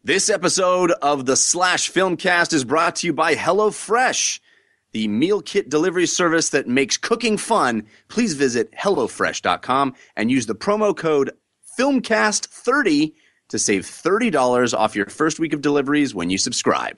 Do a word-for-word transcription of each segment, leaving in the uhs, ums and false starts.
This episode of the Slash Filmcast is brought to you by HelloFresh, the meal kit delivery service that makes cooking fun. Please visit hello fresh dot com and use the promo code filmcast thirty to save thirty dollars off your first week of deliveries when you subscribe.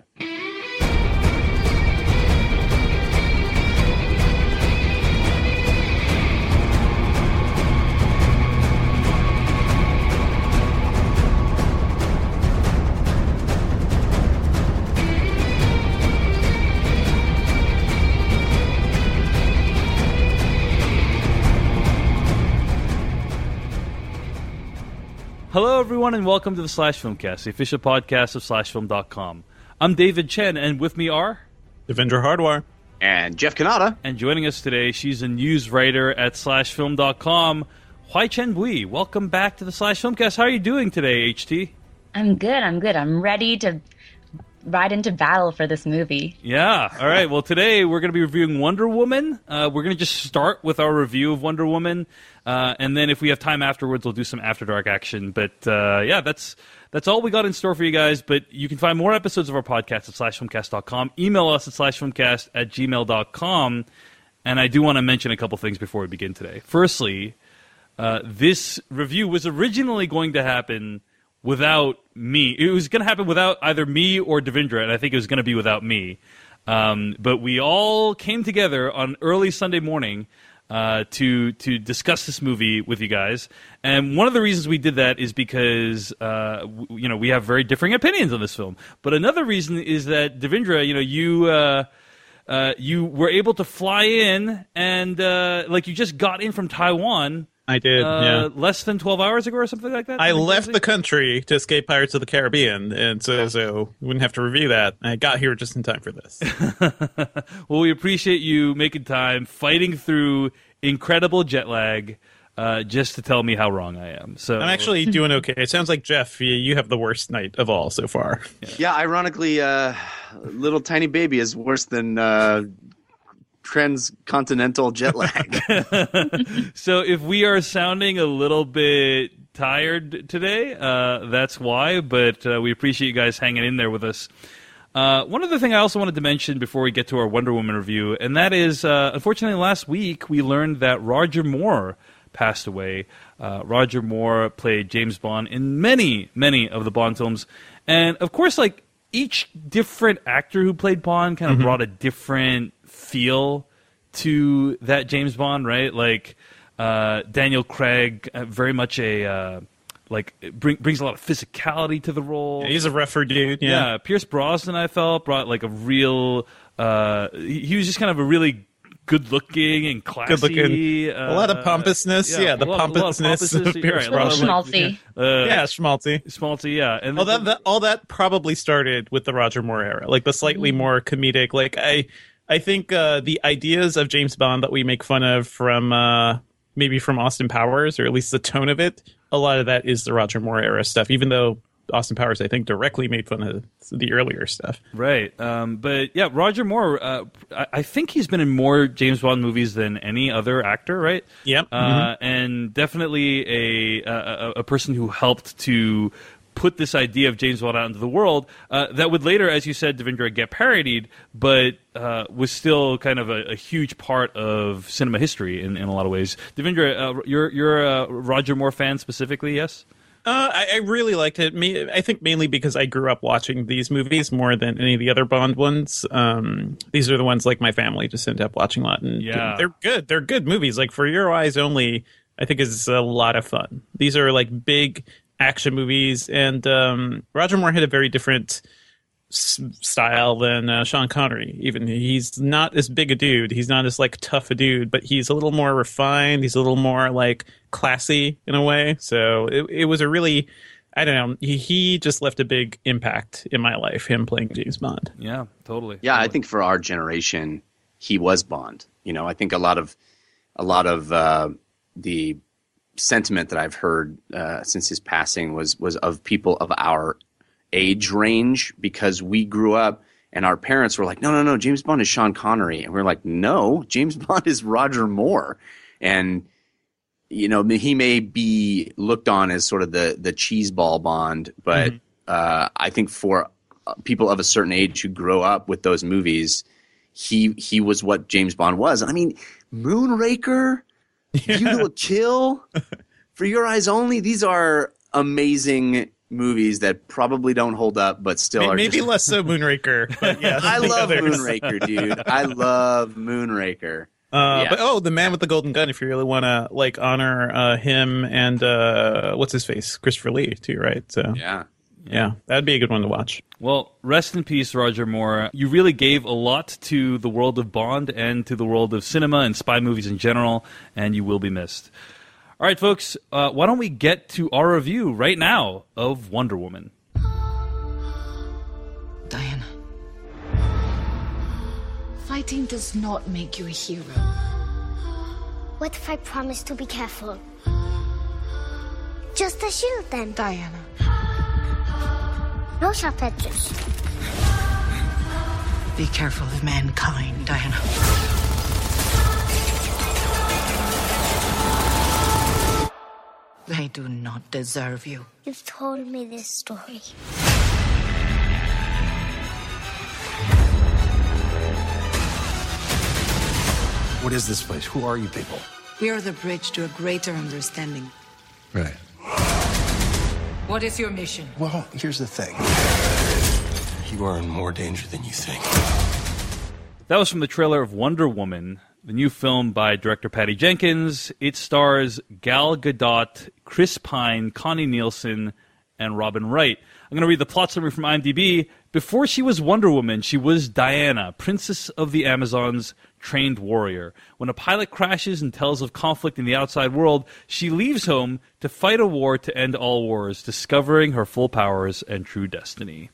Hello, everyone, and welcome to the Slash Filmcast, the official podcast of slash film dot com. I'm David Chen, and with me are... Devendra Hardwar. And Jeff Kanata. And joining us today, she's a news writer at slash film dot com, Hui Chen Bui. Welcome back to the Slash Filmcast. How are you doing today, H T? I'm good, I'm good. I'm ready to ride into battle for this movie. Yeah, all right. Well, today we're going to be reviewing Wonder Woman. Uh, we're going to just start with our review of Wonder Woman. Uh, and then if we have time afterwards, we'll do some After Dark action. But uh, yeah, that's that's all we got in store for you guys. But you can find more episodes of our podcast at slash filmcast dot com. Email us at slash filmcast at gmail dot com. And I do want to mention a couple things before we begin today. Firstly, uh, this review was originally going to happen without me. It was going to happen without either me or Devendra, and I think it was going to be without me. Um, but we all came together on early Sunday morning Uh, to to discuss this movie with you guys, and one of the reasons we did that is because uh, w- you know we have very differing opinions on this film. But another reason is that Devendra, you know, you uh, uh, you were able to fly in, and uh, like you just got in from Taiwan. I did, uh, yeah. Less than twelve hours ago or something like that? I left the country to escape Pirates of the Caribbean, and so, so we wouldn't have to review that. I got here just in time for this. Well, we appreciate you making time, fighting through incredible jet lag, uh, just to tell me how wrong I am. So I'm actually doing okay. It sounds like, Jeff, you, you have the worst night of all so far. Yeah, yeah ironically, uh, little tiny baby is worse than... Uh, transcontinental jet lag. So if we are sounding a little bit tired today, uh, that's why, but uh, we appreciate you guys hanging in there with us. Uh, one other thing I also wanted to mention before we get to our Wonder Woman review, and that is, uh, unfortunately, last week we learned that Roger Moore passed away. Uh, Roger Moore played James Bond in many, many of the Bond films. And, of course, like, each different actor who played Bond kind of mm-hmm. brought a different feel to that James Bond, right? Like uh, Daniel Craig, uh, very much a uh, like bring, brings a lot of physicality to the role. Yeah, he's a rougher dude. Yeah. yeah, Pierce Brosnan, I felt, brought like a real. Uh, he, he was just kind of a really good-looking and classy. Good-looking. Uh, a lot of pompousness. Yeah, yeah the lot, pompousness of Pierce Brosnan. Schmaltzy. Yeah, uh, yeah schmaltzy. Schmaltzy, yeah. And all that, that, all that probably started with the Roger Moore era, like the slightly mm. more comedic. Like I. I think uh, the ideas of James Bond that we make fun of from uh, maybe from Austin Powers, or at least the tone of it, a lot of that is the Roger Moore era stuff, even though Austin Powers, I think, directly made fun of the earlier stuff. Right. Um, but yeah, Roger Moore, uh, I, I think he's been in more James Bond movies than any other actor, right? Yep. Uh, mm-hmm. And definitely a, a, a person who helped to put this idea of James Bond out into the world uh, that would later, as you said, Devendra, get parodied, but uh, was still kind of a, a huge part of cinema history in, in a lot of ways. Devendra, uh, you're, you're a Roger Moore fan specifically, yes? Uh, I, I really liked it. Me, I think mainly because I grew up watching these movies more than any of the other Bond ones. Um, these are the ones like my family just ended up watching a lot. And yeah. They're good. They're good movies. Like For Your Eyes Only, I think is a lot of fun. These are like big action movies, and um, Roger Moore had a very different s- style than uh, Sean Connery. Even he's not as big a dude, he's not as like tough a dude, but he's a little more refined. He's a little more like classy in a way. So it, it was a really, I don't know. He, he just left a big impact in my life. Him playing James Bond. Yeah, totally. Yeah, totally. I think for our generation, he was Bond. You know, I think a lot of a lot of uh, the sentiment that I've heard uh, since his passing was was of people of our age range, because we grew up and our parents were like, no, no, no, James Bond is Sean Connery. And we're like, no, James Bond is Roger Moore. And, you know, he may be looked on as sort of the, the cheeseball Bond, but mm-hmm. uh, I think for people of a certain age who grow up with those movies, he he was what James Bond was. I mean, Moonraker, yeah. You Will Kill, For Your Eyes Only. These are amazing movies that probably don't hold up, but still maybe, are. Maybe just... less so Moonraker. But yeah, I love others. Moonraker, dude. I love Moonraker. Uh, yeah. But oh, the Man with the Golden Gun. If you really want to like honor uh, him and uh, what's his face, Christopher Lee, too, right? So yeah. yeah, that'd be a good one to watch. Well, rest in peace, Roger Moore. You really gave a lot to the world of Bond and to the world of cinema and spy movies in general, and you will be missed. All right, folks, uh, why don't we get to our review right now of Wonder Woman? Diana, fighting does not make you a hero. What if I promise to be careful? Just a shield, then. Diana. No sharp edges. Be careful of mankind, Diana. They do not deserve you. You've told me this story. What is this place? Who are you people? We are the bridge to a greater understanding. Right. What is your mission? Well, here's the thing. You are in more danger than you think. That was from the trailer of Wonder Woman, the new film by director Patty Jenkins. It stars Gal Gadot, Chris Pine, Connie Nielsen, and Robin Wright. I'm going to read the plot summary from IMDb. Before she was Wonder Woman, she was Diana, Princess of the Amazons, trained warrior. When a pilot crashes and tells of conflict in the outside world, she leaves home to fight a war to end all wars, discovering her full powers and true destiny.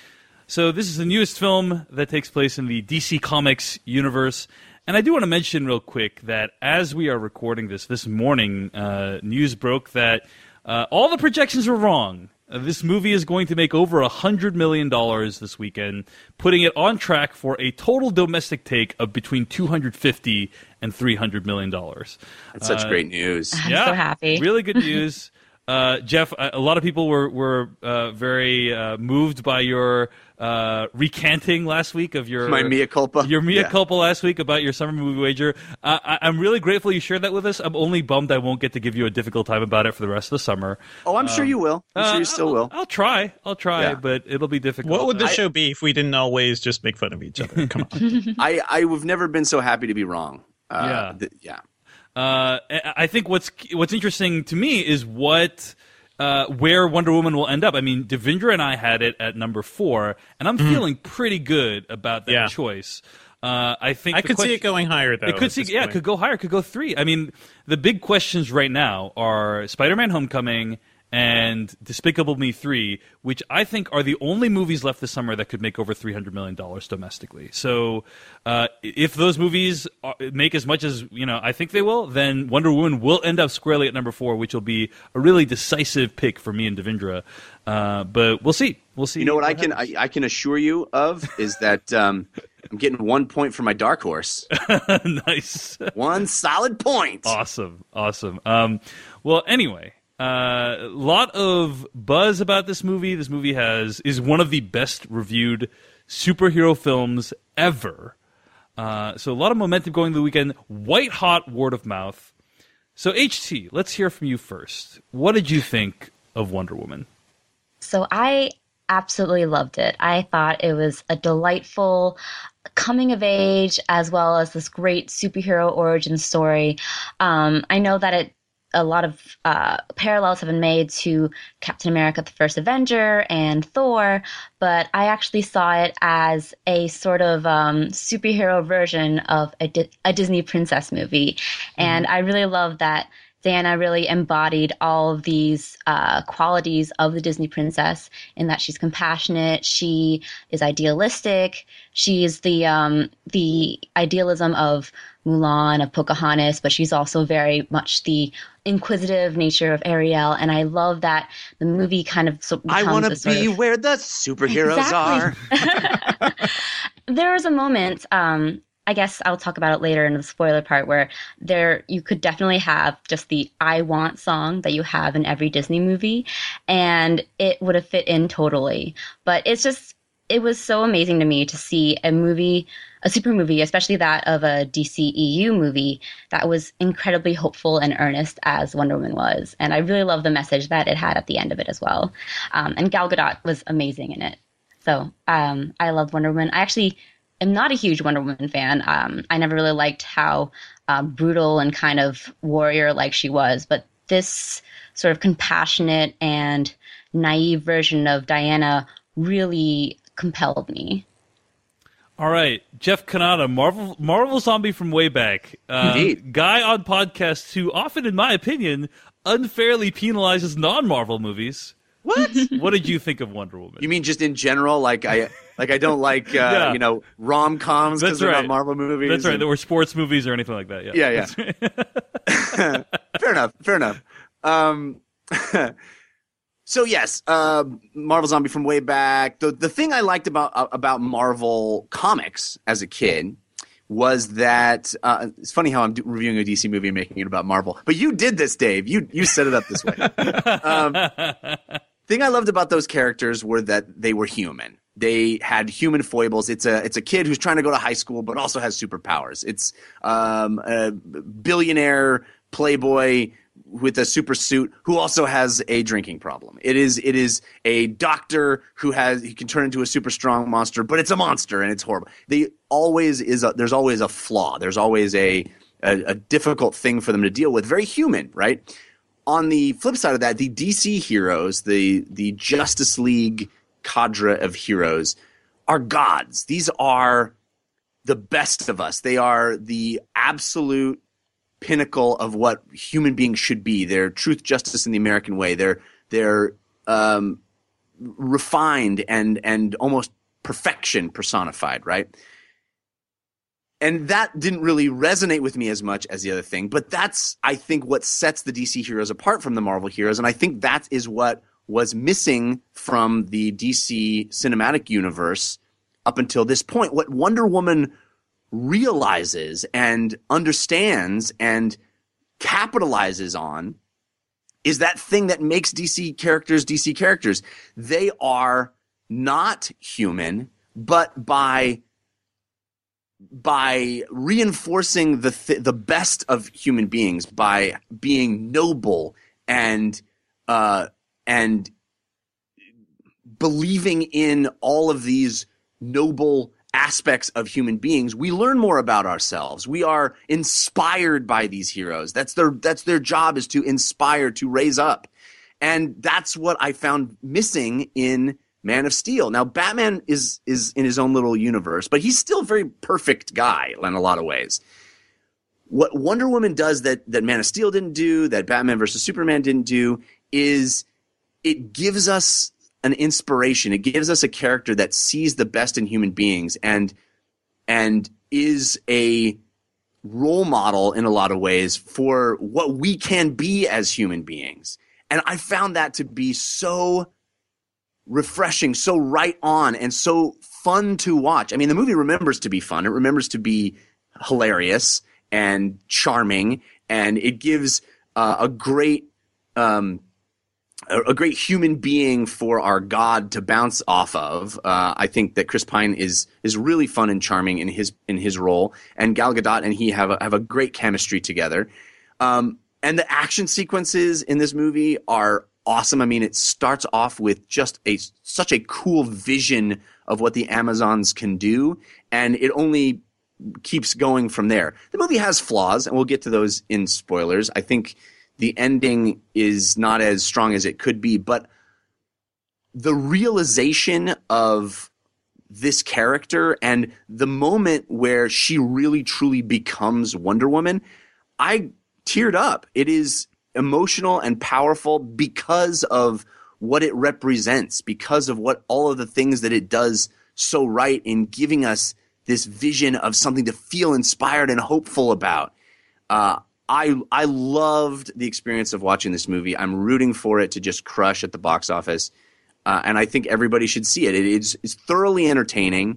So this is the newest film that takes place in the D C Comics universe. And I do want to mention real quick that as we are recording this, this morning, uh, news broke that uh, all the projections were wrong. Uh, this movie is going to make over one hundred million dollars this weekend, putting it on track for a total domestic take of between two hundred fifty and three hundred million dollars. That's such uh, great news. I'm yeah, so happy. Really good news. Uh, Jeff, a lot of people were were uh, very uh, moved by your uh, recanting last week of your My mea culpa. Your mea Yeah. culpa last week about your summer movie wager. Uh, I, I'm really grateful you shared that with us. I'm only bummed I won't get to give you a difficult time about it for the rest of the summer. Oh, I'm sure you will. I'm sure Uh, you still I'll, will. I'll try. I'll try, Yeah. but it'll be difficult. What would the I- show be if we didn't always just make fun of each other? Come on. I I've never been so happy to be wrong. Uh, Yeah. th- yeah. Uh, I I think what's what's interesting to me is what uh, where Wonder Woman will end up. I mean, Devindra and I had it at number four, and I'm feeling pretty good about that Yeah. choice. Uh, I think I the could see question- it going higher, though. It could at see, this yeah, it point. could go higher. It could go three. I mean, the big questions right now are Spider-Man: Homecoming and Despicable Me three, which I think are the only movies left this summer that could make over three hundred million dollars domestically. So uh, if those movies are, make as much as you know, I think they will, then Wonder Woman will end up squarely at number four, which will be a really decisive pick for me and Devindra. Uh, but we'll see. We'll see. You know what I can I, I can assure you of is that um, I'm getting one point for my dark horse. Nice. One solid point. Awesome, awesome. Um, well, anyway, a uh, lot of buzz about this movie. This movie has is one of the best reviewed superhero films ever. Uh, so a lot of momentum going into the weekend. White hot word of mouth. So H T, let's hear from you first. What did you think of Wonder Woman? So I absolutely loved it. I thought it was a delightful coming of age as well as this great superhero origin story. Um, I know that it a lot of uh, parallels have been made to Captain America, the First Avenger, and Thor, but I actually saw it as a sort of um, superhero version of a, Di- a Disney princess movie. And I really love that Diana really embodied all of these uh, qualities of the Disney princess in that she's compassionate, she is idealistic, she is the um, the idealism of Mulan, of Pocahontas, but she's also very much the inquisitive nature of Ariel. And I love that the movie kind of so I want to be where the superheroes Exactly. are. There was a moment um, I guess I'll talk about it later in the spoiler part where there you could definitely have just the I Want song that you have in every Disney movie, and it would have fit in totally. But it's just, it was so amazing to me to see a movie, a super movie, especially that of a D C E U movie that was incredibly hopeful and earnest as Wonder Woman was. And I really love the message that it had at the end of it as well. Um, and Gal Gadot was amazing in it. So um, I loved Wonder Woman. I actually am not a huge Wonder Woman fan. Um, I never really liked how uh, brutal and kind of warrior-like she was. But this sort of compassionate and naive version of Diana really compelled me. All right, Jeff Kanata, Marvel Marvel Zombie from way back. Uh, Indeed. Guy on podcasts who often, in my opinion, unfairly penalizes non-Marvel movies. What? What did you think of Wonder Woman? You mean just in general? Like I, like I don't like, uh, Yeah. you know, rom coms because That's they're right. not Marvel movies. That's right. and- There were sports movies or anything like that. Yeah, Yeah, yeah. That's right. Fair enough. Fair enough. Um, so yes, uh, Marvel Zombie from way back. The the thing I liked about uh, about Marvel comics as a kid was that uh, it's funny how I'm do- reviewing a D C movie and making it about Marvel. But you did this, Dave. You you set it up this way. um, thing I loved about those characters were that they were human. They had human foibles. It's a it's a kid who's trying to go to high school but also has superpowers. It's um, a billionaire playboy with a super suit who also has a drinking problem. It is it is a doctor who has he can turn into a super strong monster, but it's a monster and it's horrible. They always is a, there's always a flaw. There's always a, a a difficult thing for them to deal with. Very human, right? On the flip side of that, the D C heroes, the the Justice League cadre of heroes, are gods. These are the best of us. They are the absolute pinnacle of what human beings should be. They're truth, justice, and the American way. They're they're um, refined and and almost perfection personified, right? And that didn't really resonate with me as much as the other thing. But that's, I think, what sets the D C heroes apart from the Marvel heroes. And I think that is what was missing from the D C cinematic universe up until this point. What Wonder Woman realizes and understands and capitalizes on is that thing that makes D C characters D C characters. They are not human, but by by reinforcing the th- the best of human beings, by being noble and uh, and believing in all of these noble aspects of human beings, we learn more about ourselves. We are inspired by these heroes. That's their that's their job, is to inspire, to raise up. And that's what I found missing in Man of Steel. Now, Batman is is in his own little universe, but he's still a very perfect guy in a lot of ways. What Wonder Woman does that that Man of Steel didn't do, that Batman versus Superman didn't do, is it gives us an inspiration. It gives us a character that sees the best in human beings and and is a role model in a lot of ways for what we can be as human beings. And I found that to be so refreshing, so right on, and so fun to watch. I mean, the movie remembers to be fun. It remembers to be hilarious and charming, and it gives uh, a great um, a, a great human being for our god to bounce off of. Uh, I think that Chris Pine is is really fun and charming in his in his role, and Gal Gadot and he have a, have a great chemistry together. Um, and the action sequences in this movie are awesome. I mean, it starts off with just a such a cool vision of what the Amazons can do, and it only keeps going from there. The movie has flaws, and we'll get to those in spoilers. I think the ending is not as strong as it could be, but the realization of this character and the moment where she really truly becomes Wonder Woman, I teared up. It is emotional and powerful because of what it represents, because of what all of the things that it does so right in giving us this vision of something to feel inspired and hopeful about. Uh, I I loved the experience of watching this movie. I'm rooting for it to just crush at the box office, uh, and I think everybody should see it. It is it's thoroughly entertaining.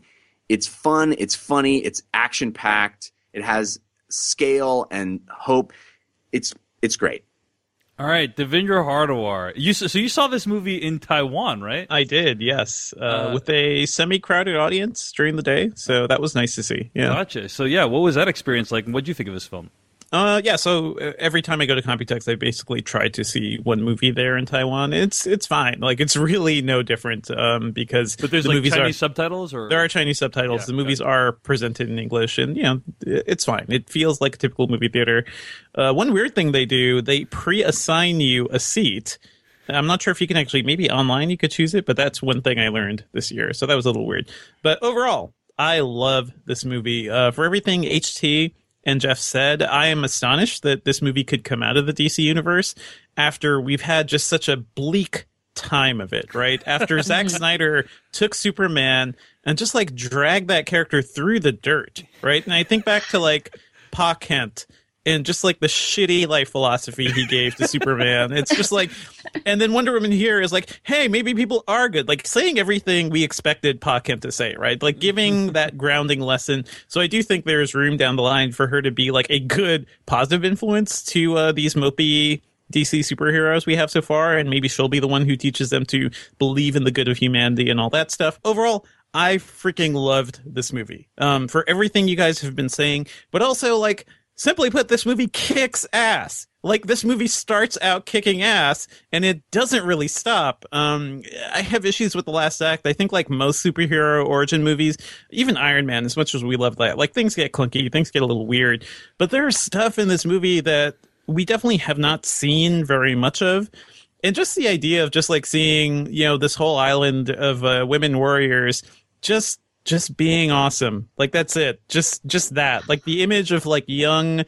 it's fun, it's funny, it's action packed, it has scale and hope. It's it's great. All right, Devendra Hardawar. You so you saw this movie in Taiwan, right? I did, yes, uh, Uh, with a semi-crowded audience during the day, so that was nice to see. Yeah, Gotcha. So yeah, what was that experience like? And what did you think of this film? uh, yeah. So uh, every time I go to Computex, I basically try to see one movie there in Taiwan. It's it's fine. Like it's really no different um, because But there's the like movies Chinese are. subtitles, or There are Chinese subtitles. Yeah, the movies okay. are presented in English, and you know it's fine. It feels like a typical movie theater. Uh, one weird thing they do: they pre-assign you a seat. I'm not sure if you can actually, maybe online you could choose it, but that's one thing I learned this year. So that was a little weird. But overall, I love this movie. Uh, for everything H T and Jeff said, I am astonished that this movie could come out of the D C universe after we've had just such a bleak time of it, right? After Zack Snyder took Superman and just like dragged that character through the dirt, right? And I think back to like Pa Kent and just like the shitty life philosophy he gave to Superman. It's just like, and then Wonder Woman here is like, hey, maybe people are good. Like saying everything we expected Pa Kent to say, right? Like giving that grounding lesson. So I do think there's room down the line for her to be like a good positive influence to uh, these mopey D C superheroes we have so far. And maybe she'll be the one who teaches them to believe in the good of humanity and all that stuff. Overall, I freaking loved this movie um, for everything you guys have been saying, but also like, simply put, this movie kicks ass. Like, this movie starts out kicking ass, and it doesn't really stop. Um, I have issues with the last act. I think, like most superhero origin movies, even Iron Man, as much as we love that, like, things get clunky, things get a little weird. But there's stuff in this movie that we definitely have not seen very much of. And just the idea of just, like, seeing, you know, this whole island of uh, women warriors just... just being awesome. Like that's it. Just just that. Like the image of like young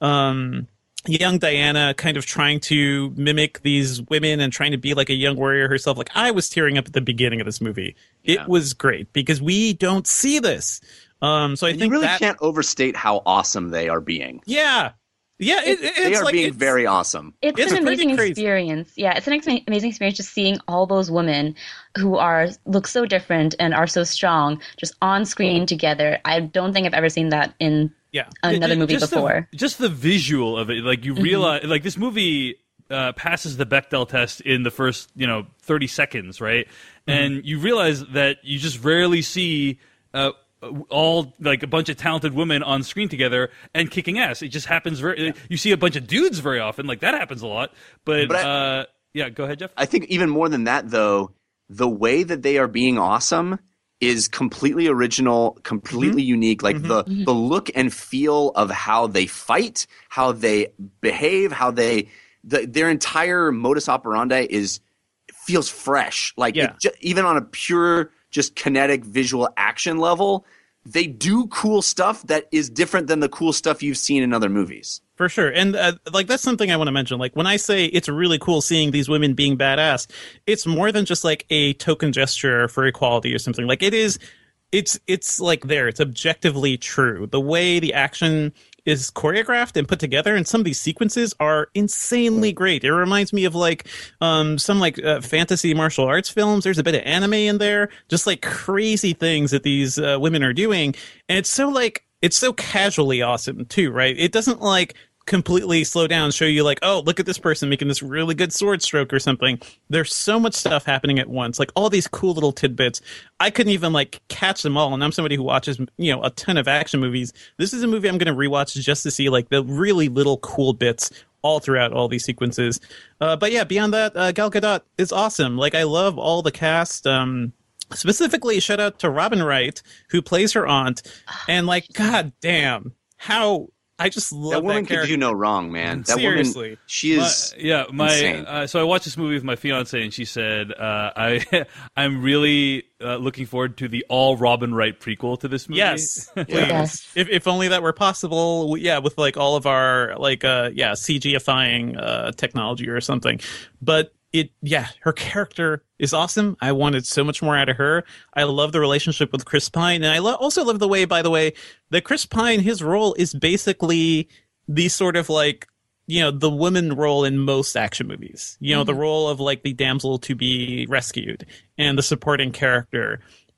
um young Diana kind of trying to mimic these women and trying to be like a young warrior herself. Like I was tearing up at the beginning of this movie. Yeah. It was great because we don't see this. Um so I And think you really that, can't overstate how awesome they are being. Yeah. Yeah, it, it, They it's are like being it's- very awesome. It's, It's an pretty amazing crazy. experience. Yeah, it's an ex- amazing experience just seeing all those women who are look so different and are so strong just on screen together. I don't think I've ever seen that in Yeah. another Ju- movie just before. The, just the visual of it, like you realize, like this movie uh, passes the Bechdel test in the first, you know, thirty seconds, right? And you realize that you just rarely see uh, all like a bunch of talented women on screen together and kicking ass. It just happens very. You see a bunch of dudes very often, like that happens a lot. But, But I- uh, yeah, go ahead, Jeff. I think even more than that, though, the way that they are being awesome is completely original, completely unique. Like the the look and feel of how they fight, how they behave, how they the, their entire modus operandi is feels fresh. Like Yeah. it ju- even on a pure, just kinetic visual action level, they do cool stuff that is different than the cool stuff you've seen in other movies. For sure. And uh, like that's something I want to mention. Like when I say it's really cool seeing these women being badass, it's more than just like a token gesture for equality or something. Like it is it's it's like there. It's objectively true. The way the action is choreographed and put together, and some of these sequences are insanely great. It reminds me of like um, some like uh, fantasy martial arts films. There's a bit of anime in there, just like crazy things that these uh, women are doing, and it's so like it's so casually awesome too, right? It doesn't like completely slow down, show you like, oh, look at this person making this really good sword stroke or something. There's so much stuff happening at once, like all these cool little tidbits. I couldn't even like catch them all, and I'm somebody who watches, you know, a ton of action movies. This is a movie I'm going to rewatch just to see like the really little cool bits all throughout all these sequences. Uh, but yeah, beyond that, uh, Gal Gadot is awesome. Like I love all the cast. Um, specifically, shout out to Robin Wright, who plays her aunt, and like, god damn, how. I just love That woman that character. could do no wrong, man. That Seriously. woman, she is. My- yeah, my insane. uh, so I watched this movie with my fiance, and she said, uh, "I I'm really uh, looking forward to the all Robin Wright prequel to this movie." Yes, please. Yes. If if only that were possible. Yeah, with like all of our like uh yeah CGifying uh technology or something. But it yeah, her character is awesome. I wanted so much more out of her. I love the relationship with Chris Pine, and I lo- also love the way, by the way, that Chris Pine, his role is basically the sort of like, you know, the woman role in most action movies. You know, the role of like the damsel to be rescued and the supporting character.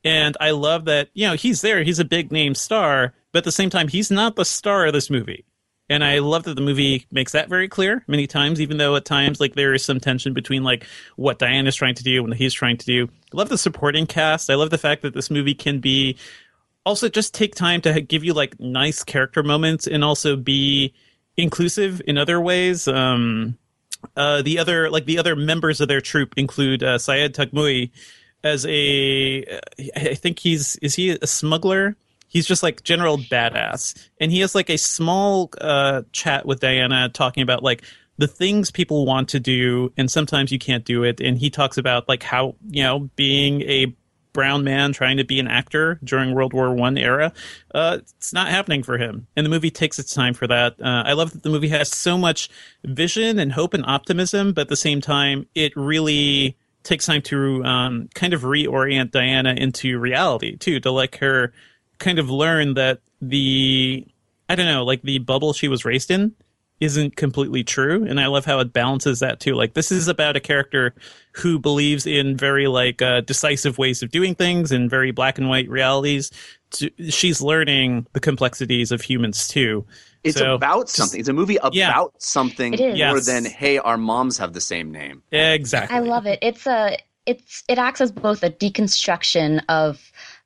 And I love that, you know, he's there. He's a big name star, but at the same time, he's not the star of this movie. And I love that the movie makes that very clear many times, even though at times like there is some tension between like what Diana's trying to do and what he's trying to do. I love the supporting cast. I love the fact that this movie can be also just take time to give you like nice character moments and also be inclusive in other ways. Um, uh, the other like the other members of their troupe include uh, Syed Tagmui as a I think he's is he a smuggler? He's just like general badass. And he has like a small uh, chat with Diana talking about like the things people want to do and sometimes you can't do it. And he talks about like how, you know, being a brown man trying to be an actor during World War One era, uh, it's not happening for him. And the movie takes its time for that. Uh, I love that the movie has so much vision and hope and optimism, but at the same time, it really takes time to um, kind of reorient Diana into reality too, to let her kind of learn that the, I don't know, like the bubble she was raised in isn't completely true. And I love how it balances that too. Like this is about a character who believes in very like uh, decisive ways of doing things and very black and white realities. To, she's learning the complexities of humans too. It's so, about something. It's a movie about yeah. something It is. more Yes. than, hey, our moms have the same name. Exactly. I love it. It's a it's it acts as both a deconstruction of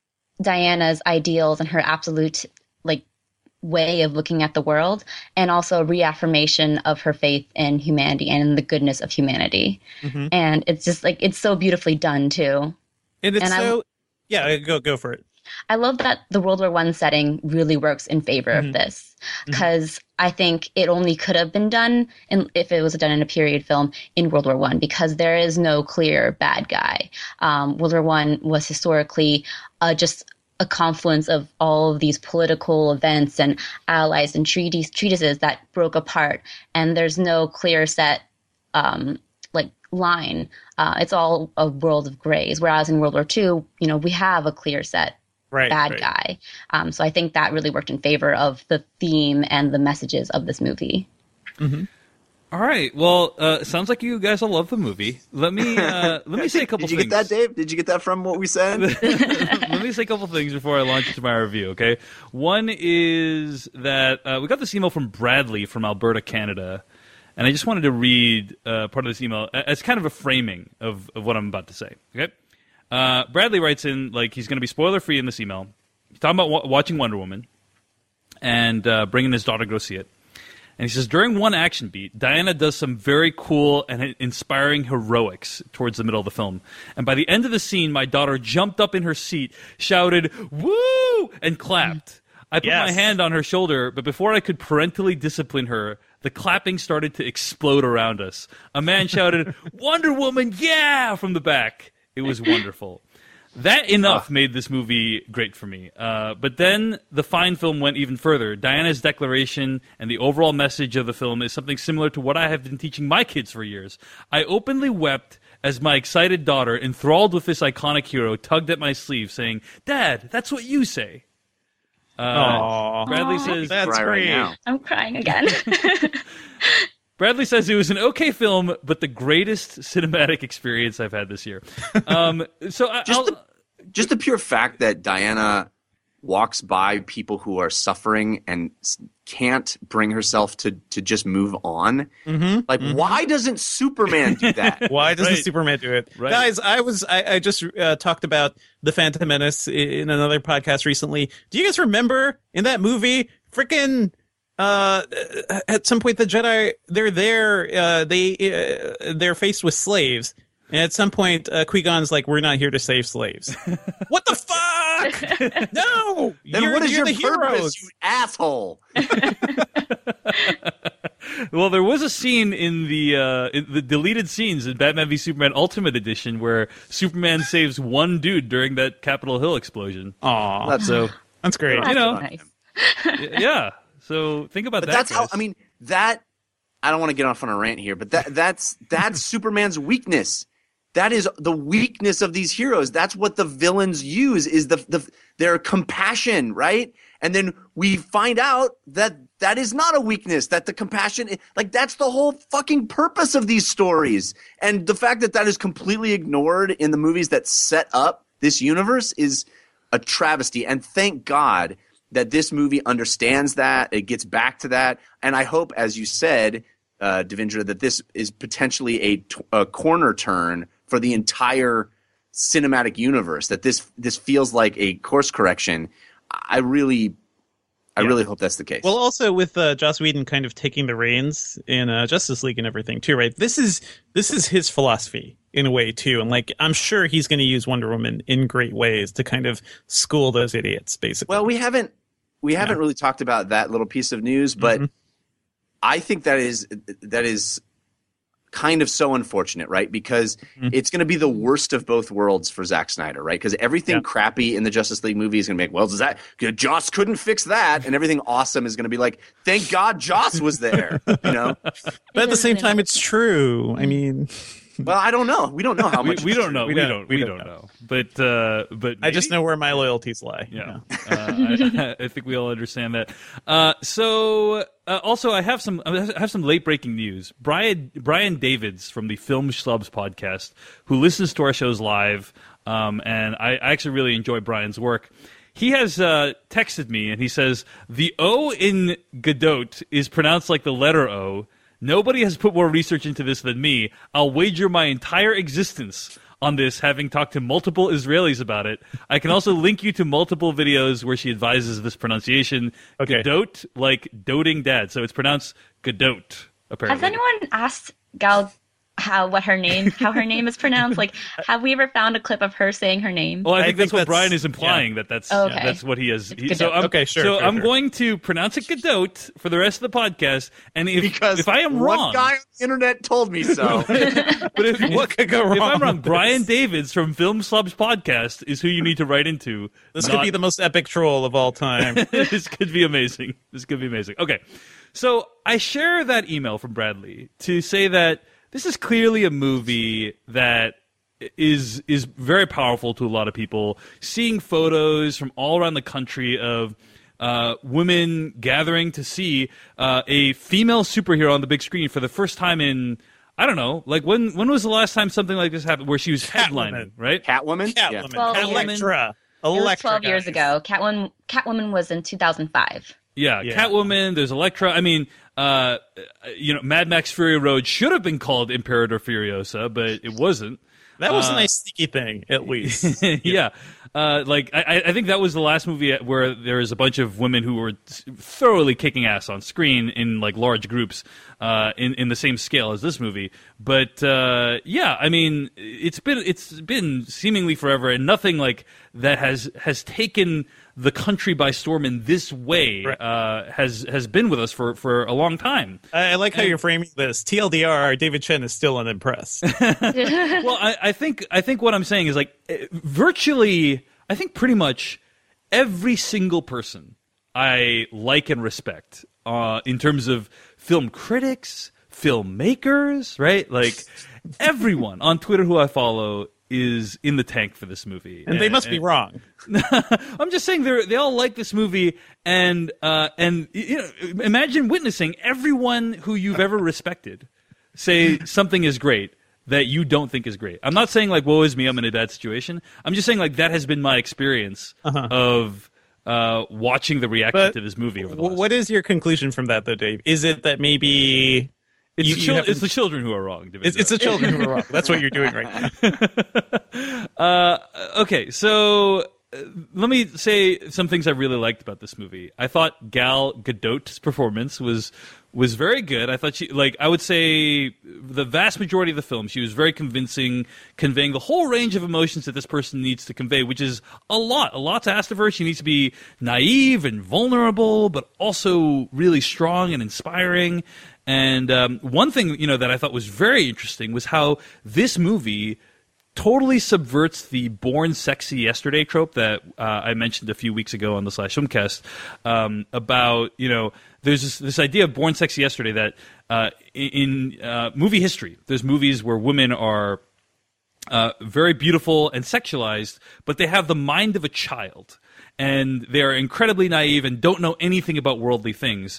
Diana's ideals and her absolute like way of looking at the world, and also a reaffirmation of her faith in humanity and in the goodness of humanity. Mm-hmm. And it's just like it's so beautifully done too. And it's and I- so, yeah, go go for it. I love that the World War One setting really works in favor Mhm. of this, because I think it only could have been done in, if it was done in a period film in World War One, because there is no clear bad guy. Um, World War One was historically uh, just a confluence of all of these political events and allies and treaties, treatises that broke apart, and there's no clear set um, like line. Uh, it's all a world of grays. Whereas in World War Two, you know, we have a clear set Right. bad right. guy. Um, so I think that really worked in favor of the theme and the messages of this movie. All right. Well, uh, sounds like you guys all love the movie. Let me uh, let me say a couple Did you things. get that, Dave? Did you get that from what we said? Let me say a couple things before I launch into my review, okay? One is that uh, we got this email from Bradley from Alberta, Canada, and I just wanted to read uh, part of this email as kind of a framing of, of what I'm about to say, okay? Uh, Bradley writes in, like, he's going to be spoiler-free in this email. He's talking about w- watching Wonder Woman and uh, bringing his daughter to go see it. And he says, during one action beat, Diana does some very cool and inspiring heroics towards the middle of the film. And by the end of the scene, my daughter jumped up in her seat, shouted, woo, and clapped. I put Yes. my hand on her shoulder, but before I could parentally discipline her, the clapping started to explode around us. A man shouted, Wonder Woman, yeah, from the back. It was wonderful. That enough made this movie great for me. Uh, but then the fine film went even further. Diana's declaration and the overall message of the film is something similar to what I have been teaching my kids for years. I openly wept as my excited daughter, enthralled with this iconic hero, tugged at my sleeve, saying, Dad, that's what you say. Uh, Aw. Bradley Aw. says, That's Right, right great. now. I'm crying again. Bradley says it was an okay film, but the greatest cinematic experience I've had this year. Um, so I, Just I'll, the, just the pure fact that Diana walks by people who are suffering and s- can't bring herself to, to just move on. Mm-hmm. Like, why doesn't Superman do that? Why doesn't Right. Superman do it? Right. Guys, I was I, I just uh, talked about the Phantom Menace i- in another podcast recently. Do you guys remember in that movie, freaking uh, at some point the Jedi they're there, uh, they uh, they're faced with slaves, and at some point uh, Qui-Gon's like, "We're not here to save slaves." What the fuck? No, Then you're, what is you're your the purpose, heroes. you asshole? well, there was a scene in the uh, in the deleted scenes in Batman v Superman Ultimate Edition where Superman saves one dude during that Capitol Hill explosion. Aw, That's So that's great. you know, Nice. y- yeah. So think about But that. that's how guys. I mean that. I don't want to get off on a rant here, but that that's that's Superman's weakness. That is the weakness of these heroes. That's what the villains use is the the their compassion, right? And then we find out that that is not a weakness. That the compassion, like that's the whole fucking purpose of these stories. And the fact that that is completely ignored in the movies that set up this universe is a travesty. And thank God that this movie understands that. It gets back to that. And I hope, as you said, uh, Devindra, that this is potentially a, t- a corner turn for the entire cinematic universe, that this this feels like a course correction. I really... I yeah. really hope that's the case. Well, also with uh, Joss Whedon kind of taking the reins in uh, Justice League and everything too, right? This is this is his philosophy in a way too, and like I'm sure he's going to use Wonder Woman in great ways to kind of school those idiots, basically. Well, we haven't we haven't yeah. really talked about that little piece of news, but mm-hmm. I think that is that is kind of so unfortunate, right? Because mm-hmm. it's going to be the worst of both worlds for Zack Snyder, right? Because everything yeah. crappy in the Justice League movie is going to make, well, does that Joss couldn't fix that, and everything awesome is going to be like, thank God Joss was there, you know. But at the same time, it's true. I mean, well, I don't know. We don't know how much. we, we don't know. We, we don't. don't. We, we don't, don't know. know. But uh, but I just know where my loyalties lie. Yeah, you know? uh, I, I think we all understand that. Uh, so. Uh, also, I have some I have some late breaking news. Brian Brian Davids from the Film Schlubs podcast, who listens to our shows live, um, and I, I actually really enjoy Brian's work. He has uh, texted me and he says the O in Godot is pronounced like the letter O. Nobody has put more research into this than me. I'll wager my entire existence on this, having talked to multiple Israelis about it. I can also link you to multiple videos where she advises this pronunciation. Okay. Godot, like doting dad. So it's pronounced Godot, apparently. Has anyone asked Gal how what her name how her name is pronounced? Like, have we ever found a clip of her saying her name? Well, I think I that's think what that's, Brian is implying, yeah. that that's Oh, okay. yeah, that's what he is. He, Godot. so I'm, Okay, sure, So sure, I'm sure. going to pronounce it Godot for the rest of the podcast, and if because if I am one wrong, guy on the internet told me so. but if, What could go wrong if I'm wrong, with Brian this? Davids from Film Slubs podcast is who you need to write into. This not- could be the most epic troll of all time. This could be amazing. This could be amazing. Okay, so I share that email from Bradley to say that this is clearly a movie that is is very powerful to a lot of people. Seeing photos from all around the country of uh, women gathering to see uh, a female superhero on the big screen for the first time in, I don't know, like when when was the last time something like this happened where she was headlining, right? Catwoman? Catwoman. Well, Electra. It was Electra, twelve years guys. ago. Catwoman Catwoman was in two thousand five. Yeah, Yeah. Catwoman, there's Elektra. I mean, uh, you know, Mad Max Fury Road should have been called Imperator Furiosa, but it wasn't. That was Uh, a nice sneaky thing, at least. yeah. Uh, like, I, I think that was the last movie where there was a bunch of women who were thoroughly kicking ass on screen in, like, large groups uh, in, in the same scale as this movie. But, uh, yeah, I mean, it's been it's been seemingly forever, and nothing, like, that has has taken the country by storm in this way Right. uh, has has been with us for, for a long time. I, I like how you're framing this. T L D R, David Chen is still unimpressed. Well, I, I think I think what I'm saying is, like, eh, virtually, I think pretty much every single person I like and respect uh, in terms of film critics, filmmakers, right? Like, everyone on Twitter who I follow is in the tank for this movie, And they must be wrong. I'm just saying they they all like this movie, and uh, and you know, imagine witnessing everyone who you've ever respected say something is great that you don't think is great. I'm not saying like, woe is me, I'm in a bad situation. I'm just saying like that has been my experience Uh-huh. of uh, watching the reaction But to this movie over the w- last. what is your conclusion from that, though, Dave? Is it that maybe It's, you- the you chil- haven't- it's the children who are wrong. David. it's, it's the children who are wrong? That's what you're doing right now. Uh, okay, so uh, let me say some things I really liked about this movie. I thought Gal Gadot's performance was was very good. I thought she, like, I would say the vast majority of the film, she was very convincing, conveying the whole range of emotions that this person needs to convey, which is a lot, a lot to ask of her. She needs to be naive and vulnerable, but also really strong and inspiring. And um, one thing, you know, that I thought was very interesting was how this movie totally subverts the born sexy yesterday trope that uh, I mentioned a few weeks ago on the Slash Filmcast um, about, you know, there's this, this idea of born sexy yesterday that uh, in, in uh, movie history, there's movies where women are uh, very beautiful and sexualized, but they have the mind of a child. And they are incredibly naive and don't know anything about worldly things.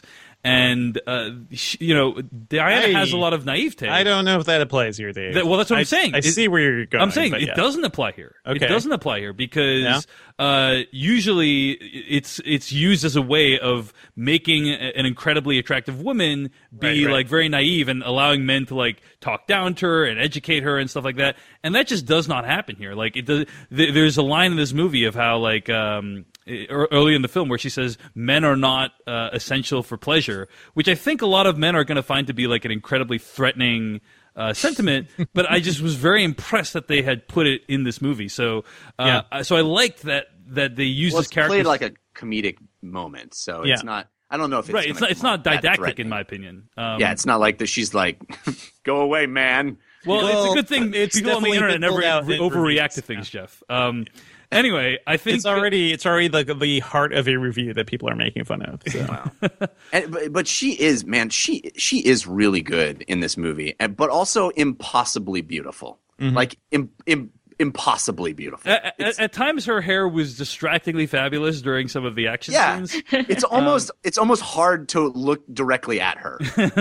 and uh, she, you know, Diana I- has a lot of naivete. I don't know if that applies here, Dave. That- well, that's what I, I'm saying. I It- see where you're going. I'm saying but it yeah. doesn't apply here. Okay. It doesn't apply here because Yeah. uh, usually it's it's used as a way of making a- an incredibly attractive woman be Right, right. like very naive and allowing men to like talk down to her and educate her and stuff like that. And that just does not happen here. Like it does. Th- there's a line in this movie of how like. Um, early in the film where she says men are not uh, essential for pleasure, which I think a lot of men are going to find to be like an incredibly threatening uh, sentiment, but I just was very impressed that they had put it in this movie. So uh, Yeah. so I liked that that they used Well, this it's character played like a comedic moment, so it's Yeah. not. I don't know if it's right. gonna It's not it's come not off that didactic in threatening. my opinion. Um, Yeah, it's not like that. She's like, "Go away, man." Well, it's Well, a good thing it's people on the definitely internet been never pulled out in overreact reviews. to things, Jeff. Um, anyway, I think It's already it's already the the heart of a review that people are making fun of. So. Wow. and, but, but she is, man. She she is really good in this movie, and, but also impossibly beautiful. Mm-hmm. Like im, im, impossibly beautiful. At, It's- at, at times, her hair was distractingly fabulous during some of the action yeah, scenes. it's almost it's almost hard to look directly at her.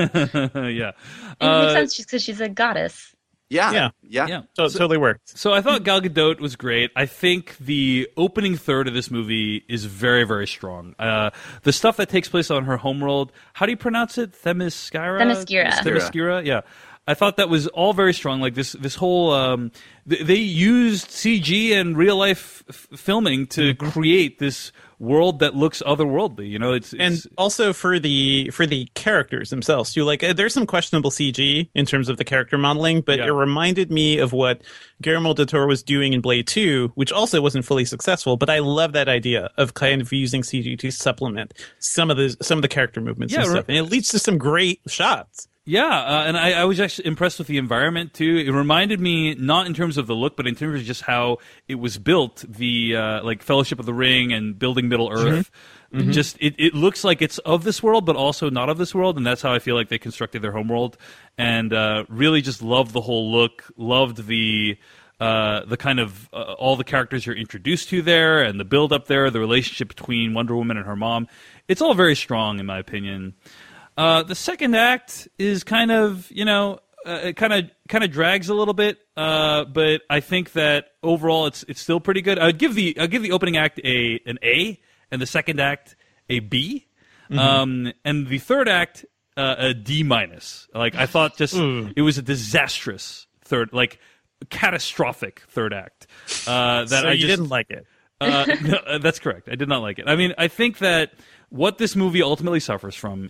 yeah. And it Uh, makes sense just because she's a goddess. Yeah, Yeah. yeah. Yeah. So it totally worked. So I thought Gal Gadot was great. I think the opening third of this movie is very, very strong. Uh, the stuff that takes place on her homeworld, how do you pronounce it? Themyscira? Themyscira. Themyscira, yeah. I thought that was all very strong. Like this, this whole um, th- they used C G and real life f- filming to create this world that looks otherworldly. You know, it's, it's And also for the for the characters themselves too. Like uh, there's some questionable C G in terms of the character modeling, but Yeah. it reminded me of what Guillermo del Toro was doing in Blade two, which also wasn't fully successful. But I love that idea of kind of using C G to supplement some of the some of the character movements Yeah, and stuff, right. and it leads to some great shots. Yeah, uh, and I, I was actually impressed with the environment too. It reminded me, not in terms of the look, but in terms of just how it was built. The uh, like Fellowship of the Ring and building Middle Earth. Mm-hmm. Just it, it looks like it's of this world, but also not of this world, and that's how I feel like they constructed their homeworld. And uh, really, just loved the whole look. Loved the. Uh, the kind of uh, all the characters you're introduced to there, and the build up there, the relationship between Wonder Woman and her mom. It's all very strong, in my opinion. Uh, the second act is kind of, you know, uh, it kind of kind of drags a little bit, uh, but I think that overall it's it's still pretty good. I'd give the I'd give the opening act a an A, and the second act a B, Mm-hmm. um, and the third act uh, a D minus. Like I thought, just it was a disastrous third, like catastrophic third act. Uh, that So I you just, didn't like it. uh, no, uh, that's correct. I did not like it. I mean, I think that what this movie ultimately suffers from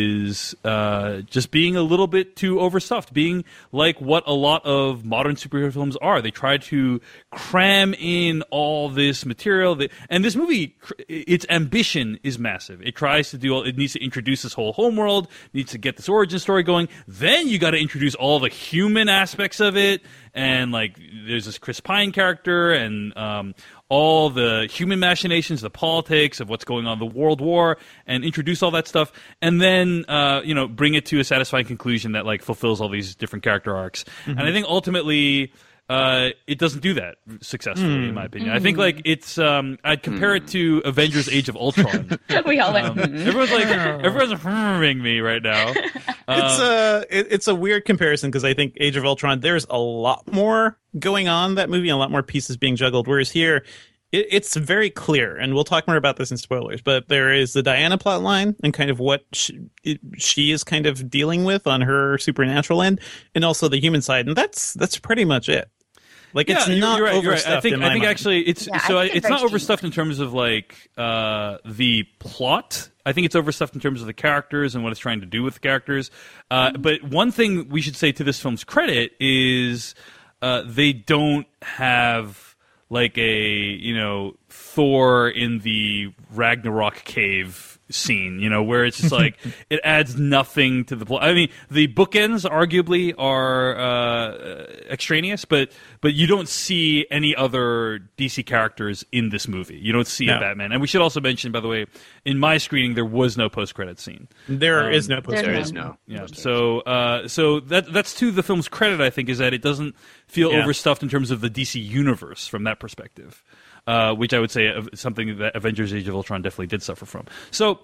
is uh, just being a little bit too overstuffed, being like what a lot of modern superhero films are. They try to cram in all this material, that, and this movie, cr- its ambition is massive. It tries to do, all, it needs to introduce this whole homeworld, needs to get this origin story going. Then you got to introduce all the human aspects of it, and like there's this Chris Pine character, and um, all the human machinations, the politics of what's going on, the World War, and introduce all that stuff, and then uh, you know bring it to a satisfying conclusion that like fulfills all these different character arcs. And I think ultimately uh, it doesn't do that successfully, in my opinion. I think like it's um, I'd compare it to Avengers: Age of Ultron. We all went, Um, "Hmm." everyone's like everyone's humming me right now. It's a it, it's a weird comparison because I think Age of Ultron, there's a lot more going on in that movie and a lot more pieces being juggled. Whereas here, it, it's very clear, and we'll talk more about this in spoilers. But there is the Diana plot line and kind of what she, it, she is kind of dealing with on her supernatural end, and also the human side, and that's that's pretty much it. Like it's you're- not you're right, you're right. overstuffed. I think in I my think mind. actually it's Yeah, I so I think it's it's not very overstuffed in terms of like uh, the plot. I think it's overstuffed in terms of the characters and what it's trying to do with the characters. Uh, but one thing we should say to this film's credit is uh, they don't have like a you know Thor in the Ragnarok cave scene, you know, where it's just like it adds nothing to the plot. I mean, the bookends arguably are uh, extraneous, but but you don't see any other D C characters in this movie. You don't see No. a Batman. And we should also mention, by the way, in my screening there was no post-credit scene. There is no There's poster. There no- is no. Yeah, so uh, so that that's to the film's credit, I think, is that it doesn't feel Yeah. overstuffed in terms of the D C universe from that perspective, uh, which I would say is something that Avengers: Age of Ultron definitely did suffer from. So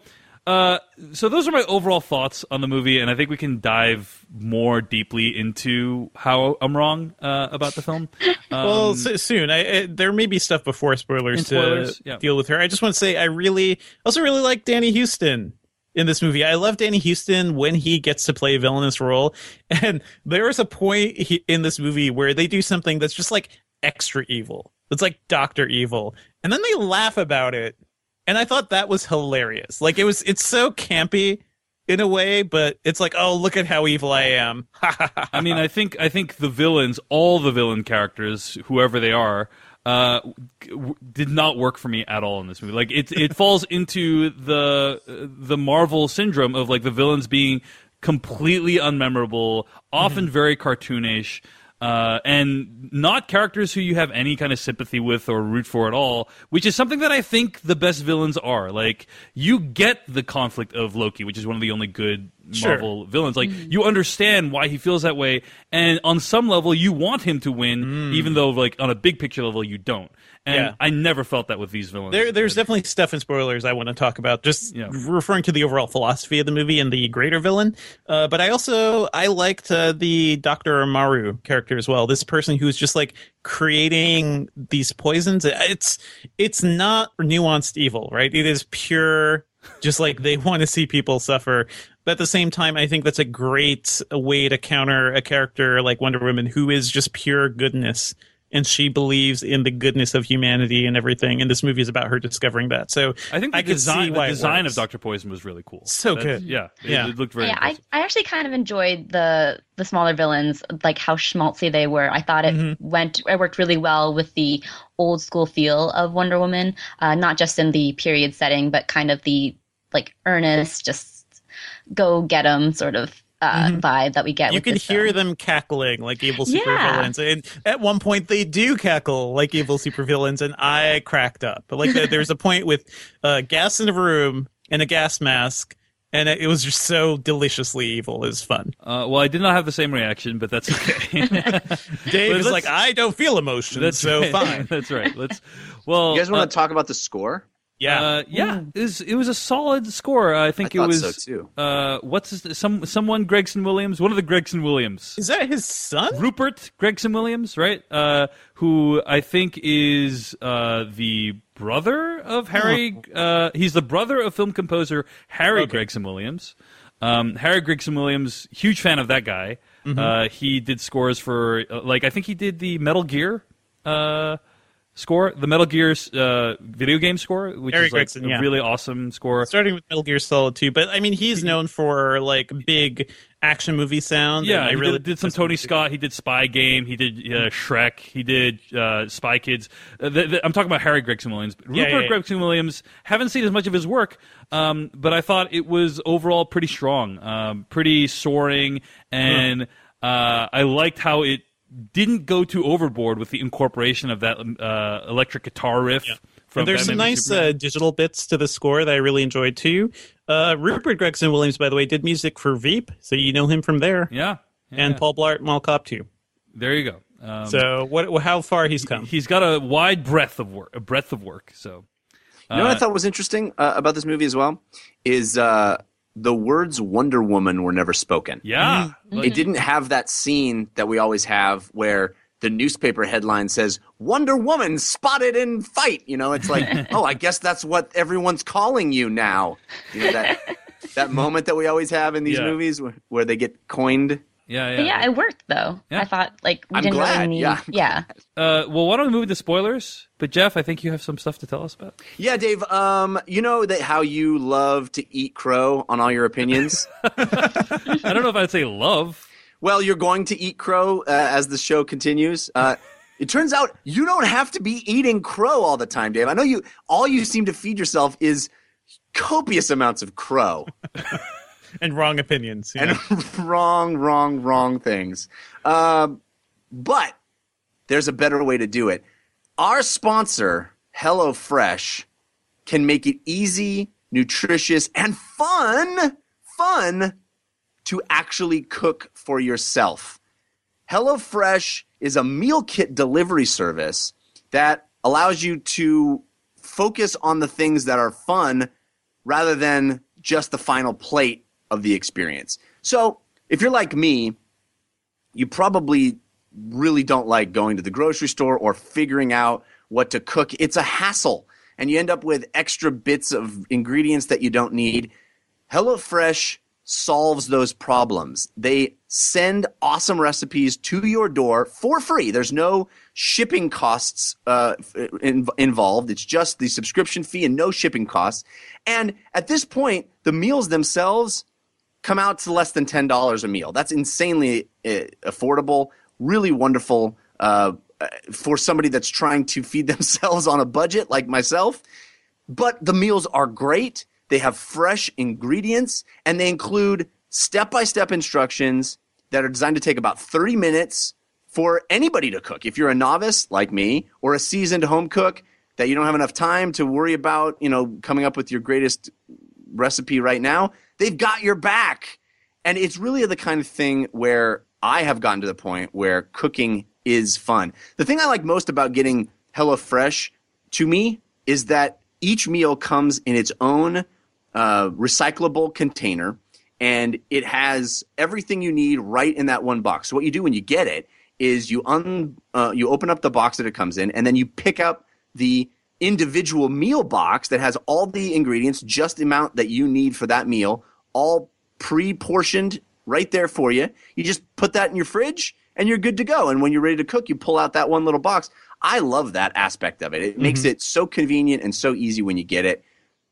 Uh, so those are my overall thoughts on the movie, and I think we can dive more deeply into how I'm wrong uh, about the film. Um, well, so soon. I, I, there may be stuff before spoilers, spoilers to yeah. deal with her. I just want to say I really, also really like Danny Houston in this movie. I love Danny Houston when he gets to play a villainous role, and there is a point he, in this movie where they do something that's just like extra evil. It's like Doctor Evil, and then they laugh about it. And I thought that was hilarious. Like, it was, it's so campy in a way, but it's like, oh, look at how evil I am. I mean, I think I think the villains, all the villain characters, whoever they are, uh, w- did not work for me at all in this movie. Like, it it falls into the the Marvel syndrome of like the villains being completely unmemorable, often mm-hmm. very cartoonish. Uh, and not characters who you have any kind of sympathy with or root for at all, which is something that I think the best villains are. Like, you get the conflict of Loki, which is one of the only good Marvel sure. villains. Like, mm. you understand why he feels that way, and on some level, you want him to win, mm. even though, like, on a big picture level, you don't. And yeah. I never felt that with these villains. There, there's definitely stuff in spoilers I want to talk about, just yeah. referring to the overall philosophy of the movie and the greater villain. Uh, but I also, I liked uh, the Doctor Amaru character as well. This person who's just like creating these poisons. It's, it's not nuanced evil, right? It is pure, just like they want to see people suffer. But at the same time, I think that's a great way to counter a character like Wonder Woman who is just pure goodness. And she believes in the goodness of humanity and everything. And this movie is about her discovering that. So I think the I design, the design of Doctor Poison was really cool. So That's, good. Yeah. Yeah. It, it looked very yeah, impressive. I, I actually kind of enjoyed the the smaller villains, like how schmaltzy they were. I thought it mm-hmm. went it worked really well with the old school feel of Wonder Woman, uh, not just in the period setting, but kind of the like earnest, just go get 'em sort of Uh, mm-hmm. vibe that we get. You with can this hear film. them cackling like evil Yeah. supervillains, and at one point they do cackle like evil supervillains, and I cracked up. But like, there's a point with uh, gas in a room and a gas mask, and it was just so deliciously evil. It was fun. Uh, well, I did not have the same reaction, but that's okay. Dave is like, I don't feel emotion, that's so right. fine. That's right. Let's. Well, you guys want uh, to talk about the score? Yeah, uh, yeah. It was, it was a solid score. I think I it was. so too. Uh, what's his, some someone Gregson Williams? One of the Gregson Williams. Is that his son? Rupert Gregson Williams, right? Uh, who I think is uh, the brother of Harry. Oh. Uh, he's the brother of film composer Harry Okay. Gregson Williams. Um, Harry Gregson Williams, huge fan of that guy. Mm-hmm. Uh, he did scores for, uh, like, I think he did the Metal Gear uh, score, the Metal Gear uh, video game score, which Harry is like Gregson, a yeah. really awesome score. Starting with Metal Gear Solid two, but I mean, he's known for like big action movie sound. Yeah, and I he really did, did some Tony Scott. He did Spy Game. He did uh, Shrek. He did uh, Spy Kids. Uh, the, the, I'm talking about Harry Gregson Williams. Rupert Yeah, yeah, yeah. Gregson Williams, haven't seen as much of his work, um, but I thought it was overall pretty strong, um, pretty soaring, and uh, I liked how it didn't go too overboard with the incorporation of that uh, electric guitar riff. Yeah. From And there's Batman some v nice Superman. uh, digital bits to the score that I really enjoyed too. Uh, Rupert Gregson Williams, by the way, did music for Veep, so you know him from there. yeah, yeah, And yeah. Paul Blart Mall Cop two. There you go. Um, So what? How far he's come? he's got a wide breadth of work. A breadth of work. So. You know what Uh, I thought was interesting uh, about this movie as well? Is uh, the words Wonder Woman were never spoken. Yeah. Like- It didn't have that scene that we always have where the newspaper headline says, Wonder Woman spotted in fight. You know, it's like, oh, I guess that's what everyone's calling you now. You know, that that moment that we always have in these Yeah. movies where, where they get coined. yeah, yeah. But yeah, it worked though. Yeah. I thought like we I'm didn't glad, really need. yeah, I'm yeah. Uh, well, why don't we move to spoilers? But Jeff, I think you have some stuff to tell us about. Yeah, Dave, um, you know that how you love to eat crow on all your opinions? I don't know if I'd say love. Well, you're going to eat crow uh, as the show continues. Uh, it turns out you don't have to be eating crow all the time, Dave. I know you. All you seem to feed yourself is copious amounts of crow And wrong opinions. and Yeah. wrong, wrong, wrong things. Um, but there's a better way to do it. Our sponsor, HelloFresh, can make it easy, nutritious, and fun, fun to actually cook for yourself. HelloFresh is a meal kit delivery service that allows you to focus on the things that are fun rather than just the final plate of the experience. So if you're like me, you probably really don't like going to the grocery store or figuring out what to cook. It's a hassle, and you end up with extra bits of ingredients that you don't need. HelloFresh solves those problems. They send awesome recipes to your door for free. There's no shipping costs uh, in, involved. It's just the subscription fee and no shipping costs. And at this point, the meals themselves come out to less than ten dollars a meal. That's insanely uh, affordable, really wonderful uh, for somebody that's trying to feed themselves on a budget like myself. But the meals are great. They have fresh ingredients, and they include step-by-step instructions that are designed to take about thirty minutes for anybody to cook. If you're a novice like me or a seasoned home cook that you don't have enough time to worry about, you know, coming up with your greatest recipe right now, they've got your back. And it's really the kind of thing where I have gotten to the point where cooking is fun. The thing I like most about getting HelloFresh to me is that each meal comes in its own uh, recyclable container, and it has everything you need right in that one box. So what you do when you get it is you un uh, you open up the box that it comes in, and then you pick up the individual meal box that has all the ingredients, just the amount that you need for that meal, all pre-portioned right there for you. You just put that in your fridge, and you're good to go. And when you're ready to cook, you pull out that one little box. I love that aspect of it. It mm-hmm. makes it so convenient and so easy when you get it.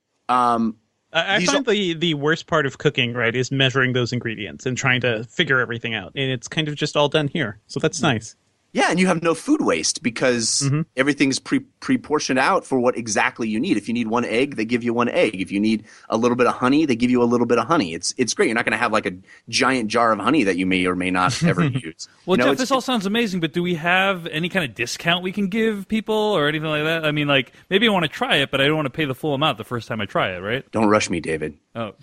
Um, I, I find are, the, the worst part of cooking, right, is measuring those ingredients and trying to figure everything out. And it's kind of just all done here. So that's nice. Yeah, and you have no food waste because mm-hmm. everything's pre pre-portioned out for what exactly you need. If you need one egg, they give you one egg. If you need a little bit of honey, they give you a little bit of honey. It's it's great. You're not going to have like a giant jar of honey that you may or may not ever use. Well, you know, Jeff, this all sounds amazing, but do we have any kind of discount we can give people or anything like that? I mean, like, maybe I want to try it, but I don't want to pay the full amount the first time I try it, right? Don't rush me, David. Oh.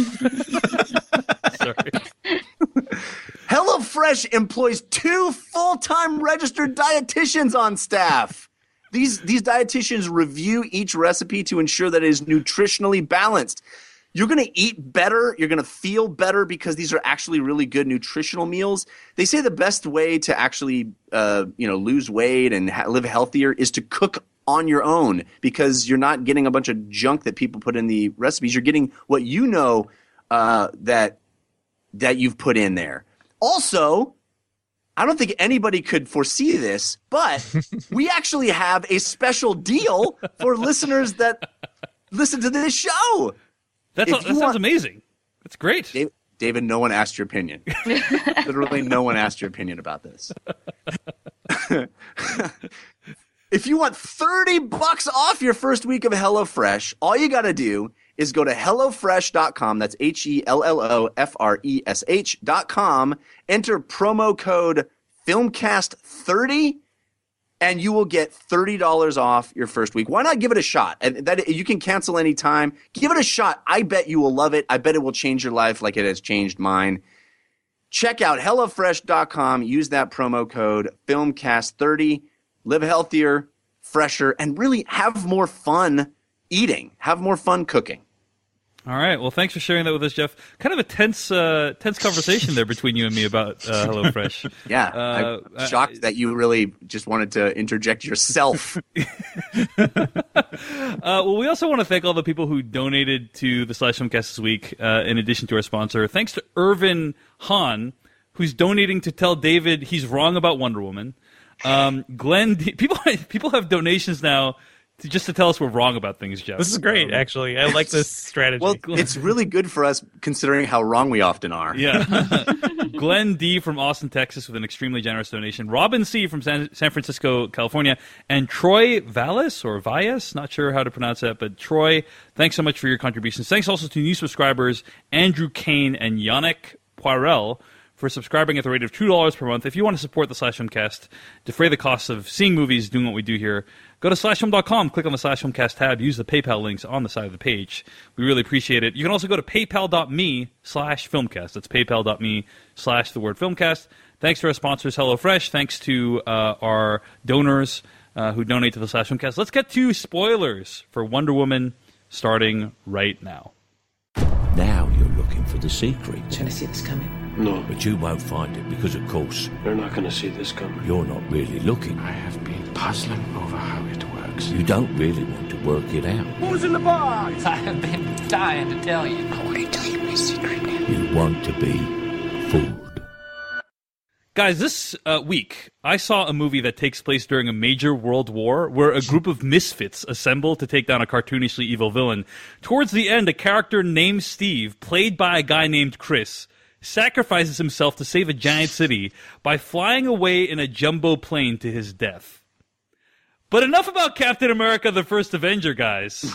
Sorry. HelloFresh employs two full-time registered dietitians on staff. These these dietitians review each recipe to ensure that it is nutritionally balanced. You're going to eat better. You're going to feel better because these are actually really good nutritional meals. They say the best way to actually uh, you know, lose weight and ha live healthier is to cook on your own, because you're not getting a bunch of junk that people put in the recipes. You're getting what you know uh, that that you've put in there. Also, I don't think anybody could foresee this, but we actually have a special deal for listeners that listen to this show. That's a, that sounds want, amazing. That's great. David, David, no one asked your opinion. Literally no one asked your opinion about this. If you want thirty bucks off your first week of HelloFresh, all you got to do is go to hello fresh dot com. That's H E L L O F R E S H dot com. Enter promo code filmcast thirty, and you will get thirty dollars off your first week. Why not give it a shot? And that you can cancel anytime. Give it a shot. I bet you will love it. I bet it will change your life like it has changed mine. Check out hello fresh dot com. Use that promo code filmcast thirty. Live healthier, fresher, and really have more fun eating. Have more fun cooking. All right. Well, thanks for sharing that with us, Jeff. Kind of a tense, uh, tense conversation there between you and me about uh, HelloFresh. Yeah, uh, I'm shocked uh, that you really just wanted to interject yourself. uh, well, we also want to thank all the people who donated to the Slash Filmcast this week, uh, in addition to our sponsor. Thanks to Irvin Hahn, who's donating to tell David he's wrong about Wonder Woman. Um, Glenn, D people people have donations now to, just to tell us we're wrong about things, Jeff. This is great, um, actually. I like this strategy. Well, it's really good for us considering how wrong we often are. Yeah. Glenn D. from Austin, Texas, with an extremely generous donation. Robin C. from San, San Francisco, California. And Troy Vallis, or Valles, not sure how to pronounce that, but Troy, thanks so much for your contributions. Thanks also to new subscribers, Andrew Kane and Yannick Poirel, for subscribing at the rate of two dollars per month. If you want to support the Slash Filmcast, defray the costs of seeing movies, doing what we do here, go to slash film dot com, click on the Slash Filmcast tab, use the PayPal links on the side of the page. We really appreciate it. You can also go to paypal dot me slash filmcast. That's paypal dot me slash the word filmcast. Thanks to our sponsors, HelloFresh. Thanks to uh, our donors uh, who donate to the Slash Filmcast. Let's get to spoilers for Wonder Woman starting right now. Now you're looking for the secret. You're gonna see this coming. No, But you won't find it because, of course, they're not gonna see this coming. you're not really looking. I have been puzzling over how it works. You don't really want to work it out. Who's in the box? I have been dying to tell you. I want to tell you my secret now. You want to be fooled. Guys, this uh, week, I saw a movie that takes place during a major world war where a group of misfits assemble to take down a cartoonishly evil villain. Towards the end, a character named Steve, played by a guy named Chris, sacrifices himself to save a giant city by flying away in a jumbo plane to his death. But enough about Captain America the First Avenger, guys.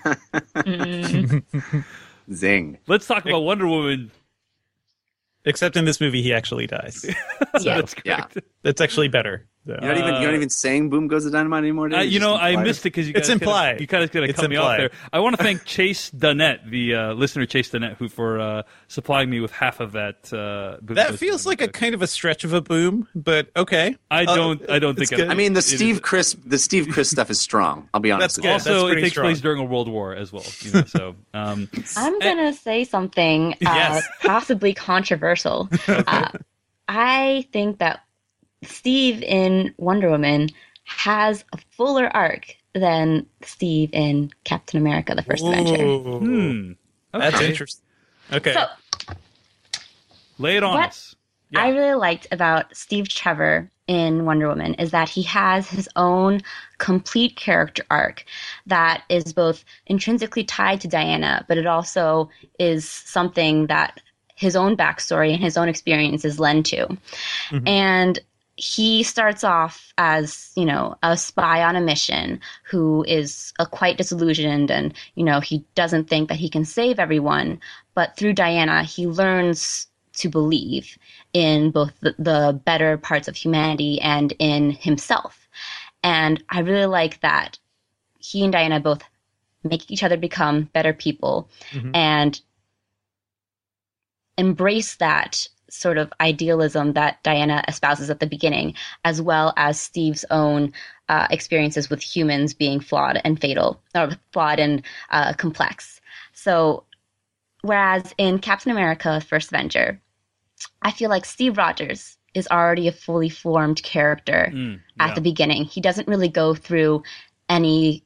Zing. Let's talk about Wonder Woman. Except in this movie, he actually dies. Yeah. That's Yeah. correct. That's actually better. So. You're not even you're not even saying "Boom Goes the Dynamite" anymore. Uh, dude? you know, just I implied missed it because you It's guys kinda- implied. you guys gotta It's cut me off implied. there. I want to thank Chase Dunnett, the uh, listener Chase Dunnett, who for uh, supplying me with half of that. Uh, Boom That Goes feels the like a Dynamite. kind of a stretch of a boom, but okay. I Uh, don't. I don't it's think. good. I mean, the it Steve is- Chris, the Steve Chris stuff is strong. I'll be honest. That's with good. you. Also, That's it pretty takes strong. place during a world war as well. You know, so um, I'm gonna say something uh, Yes. possibly controversial. Uh, I think that Steve in Wonder Woman has a fuller arc than Steve in Captain America: The First Avenger. Ooh. hmm, That's okay. interesting. Okay. So Lay it on What? us. I really liked about Steve Trevor in Wonder Woman is that he has his own complete character arc that is both intrinsically tied to Diana, but it also is something that his own backstory and his own experiences lend to. Mhm. And he starts off as, you know, a spy on a mission who is uh, quite disillusioned and, you know, he doesn't think that he can save everyone. But through Diana, he learns to believe in both the, the better parts of humanity and in himself. And I really like that he and Diana both make each other become better people Mhm. and embrace that sort of idealism that Diana espouses at the beginning, as well as Steve's own uh, experiences with humans being flawed and fatal, or flawed and uh, complex. So, whereas in Captain America: First Avenger, I feel like Steve Rogers is already a fully formed character Mm, at yeah. the beginning. He doesn't really go through any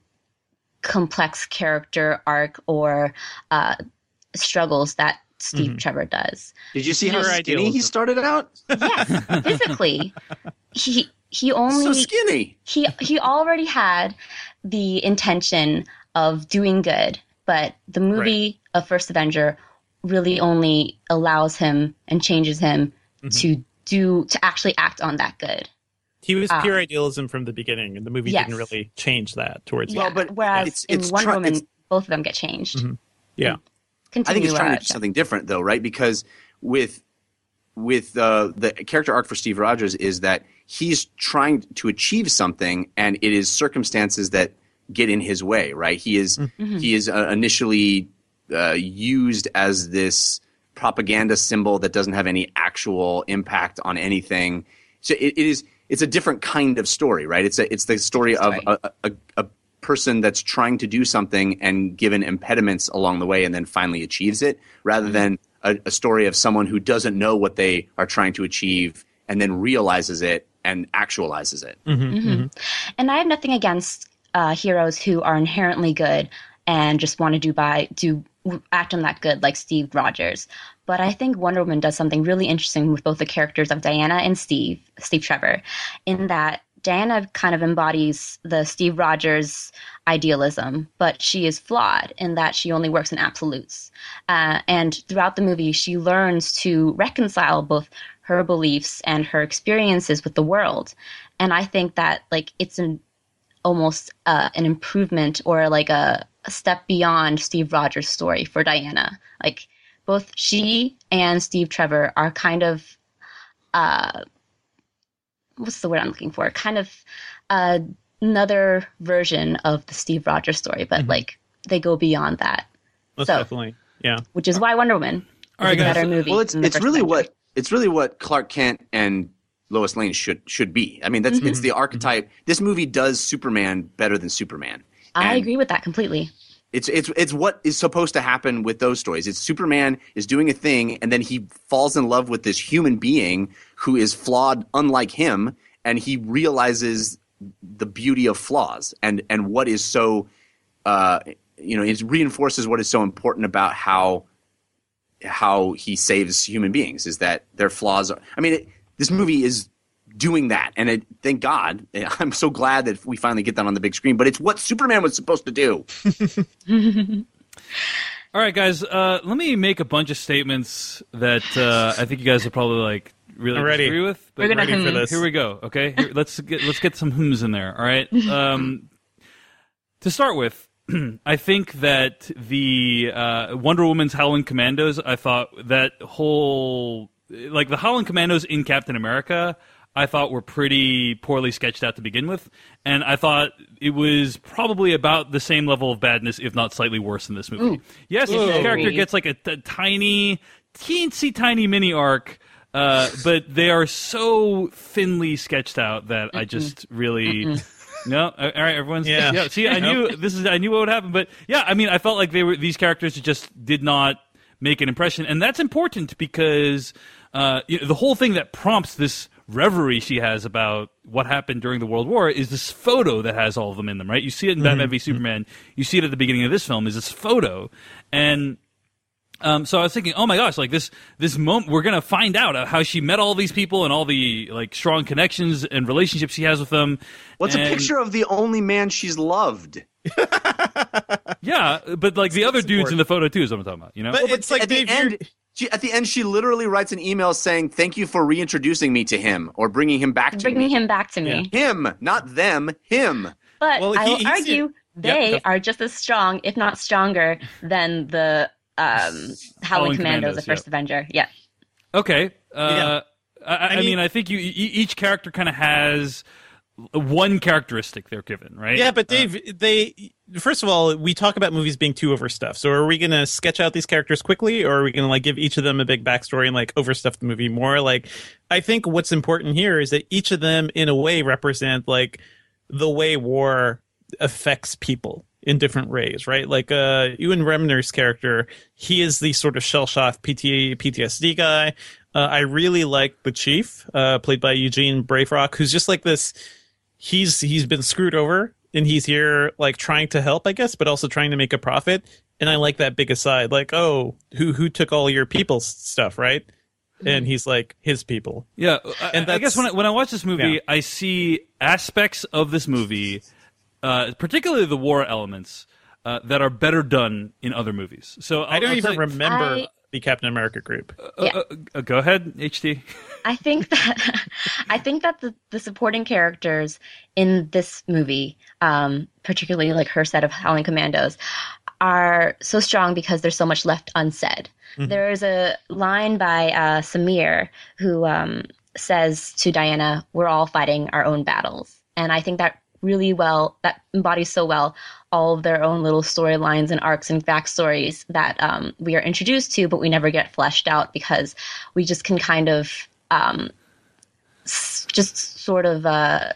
complex character arc or uh, struggles that Steve Mhm. Trevor does. Did you see how Pure skinny he idealism. started out? Yes, physically, he he only So skinny. he he already had the intention of doing good, but the movie of First Avenger really only allows him and changes him Mhm. to do to actually act on that good. He was Ah. pure idealism from the beginning, and the movie Yes. didn't really change that towards Well, Yeah, the but end. whereas it's- in it's Wonder try- Woman, it's- both of them get changed. Mhm. Yeah. Continue, I think it's trying uh, to do something different, though, right? Because with with uh, the character arc for Steve Rogers is that he's trying to achieve something, and it is circumstances that get in his way, right? He is Mm-hmm. he is uh, initially uh, used as this propaganda symbol that doesn't have any actual impact on anything. So it, it is it's a different kind of story, right? It's a it's the story of Story. a, a, a person that's trying to do something and given impediments along the way and then finally achieves it, rather Mm-hmm. than a, a story of someone who doesn't know what they are trying to achieve and then realizes it and actualizes it. Mhm, mhm. And I have nothing against uh, heroes who are inherently good and just want to do by do act on that good, like Steve Rogers. But I think Wonder Woman does something really interesting with both the characters of Diana and Steve, Steve Trevor, in that Diana kind of embodies the Steve Rogers idealism, but she is flawed in that she only works in absolutes. Uh, and throughout the movie, she learns to reconcile both her beliefs and her experiences with the world. And I think that like it's an almost uh, an improvement or like a, a step beyond Steve Rogers' story for Diana. Like both she and Steve Trevor are kind of uh, what's the word I'm looking for? Kind of uh, another version of the Steve Rogers story, but Mm-hmm. like they go beyond that. Most So- definitely. Yeah. Which is why Wonder Woman All is right, a guys. better movie. Well, it's than the it's first really Avenger. what it's really what Clark Kent and Lois Lane should should be. I mean, that's it's the archetype. This movie does Superman better than Superman. I And- agree with that completely. It's it's it's what is supposed to happen with those stories. It's Superman is doing a thing, and then he falls in love with this human being who is flawed, unlike him, and he realizes the beauty of flaws and and what is so, uh, you know, it reinforces what is so important about how how he saves human beings is that their flaws are. I mean, it, this movie is doing that, and it, thank God, I'm so glad that we finally get that on the big screen. But it's what Superman was supposed to do. All right, guys, uh, let me make a bunch of statements that uh, I think you guys will probably like really ready. disagree with. But We're gonna ready for hum. this. Here we go. Okay, Here, let's get let's get some hums in there. All right. Um, to start with, I think that the uh, Wonder Woman's Howling Commandos. I thought that whole like the Howling Commandos in Captain America, I thought were pretty poorly sketched out to begin with, and I thought it was probably about the same level of badness, if not slightly worse, in this movie. Ooh. Yes, Ooh. each character Agreed. gets like a, t- tiny, teensy tiny mini arc, uh, but they are so thinly sketched out that I just really. Mm-mm. No, all right, everyone's Yeah. yeah. See, I knew this is I knew what would happen, but yeah, I mean, I felt like they were these characters just did not make an impression, and that's important because uh, you know, the whole thing that prompts this reverie she has about what happened during the World War is this photo that has all of them in them, right? You see it in Batman v Superman. You see it at the beginning of this film. Is this photo, and um, so I was thinking, oh my gosh, like this this moment, we're gonna find out how she met all these people and all the like strong connections and relationships she has with them. What's And- a picture of the only man she's loved? Yeah, but like the other dudes in the photo too is what I'm talking about. You know, But it's like at the Dave, end, you're- she, at the end, she literally writes an email saying, "Thank you for reintroducing me to him or bringing him back to Bringing me." him back to me. Him, not them. Him. But Well, I he- will he's- argue Yeah, they go- are just as strong, if not stronger, than the um, Howling Howling Commandos, Commandos, the First yeah. Avenger. Yeah. okay. Uh, Yeah. I, I, I mean, mean- I think you e- each character kind of has one characteristic they're given, right? Yeah, but Uh, Dave, they first of all, we talk about movies being too overstuffed. So are we going to sketch out these characters quickly, or are we going to like give each of them a big backstory and like overstuff the movie more? Like, I think what's important here is that each of them, in a way, represent like the way war affects people in different ways, right? Like uh, Ewan Remner's character, he is the sort of shell-shocked P T P T S D guy. Uh, I really like the chief, uh, played by Eugene Braverock, who's just like this. He's he's been screwed over, and he's here like trying to help, I guess, but also trying to make a profit. And I like that big aside, like, oh, who who took all your people's stuff, right? And he's like, his people. Yeah, I, And I guess that's- when I, when I watch this movie, Yeah. I see aspects of this movie, uh, particularly the war elements, uh, that are better done in other movies. So I'll, I don't I'll even tell you- remember I- the Captain America group. Yeah. Uh, uh, go ahead, H T. I think that I think that the, the supporting characters in this movie, um, particularly like her set of Howling Commandos, are so strong because there's so much left unsaid. There is a line by uh, Samir who um, says to Diana, "We're all fighting our own battles," and I think that really well that embodies so well all of their own little storylines and arcs and backstories that um, we are introduced to, but we never get fleshed out because we just can kind of um, s- just sort of uh,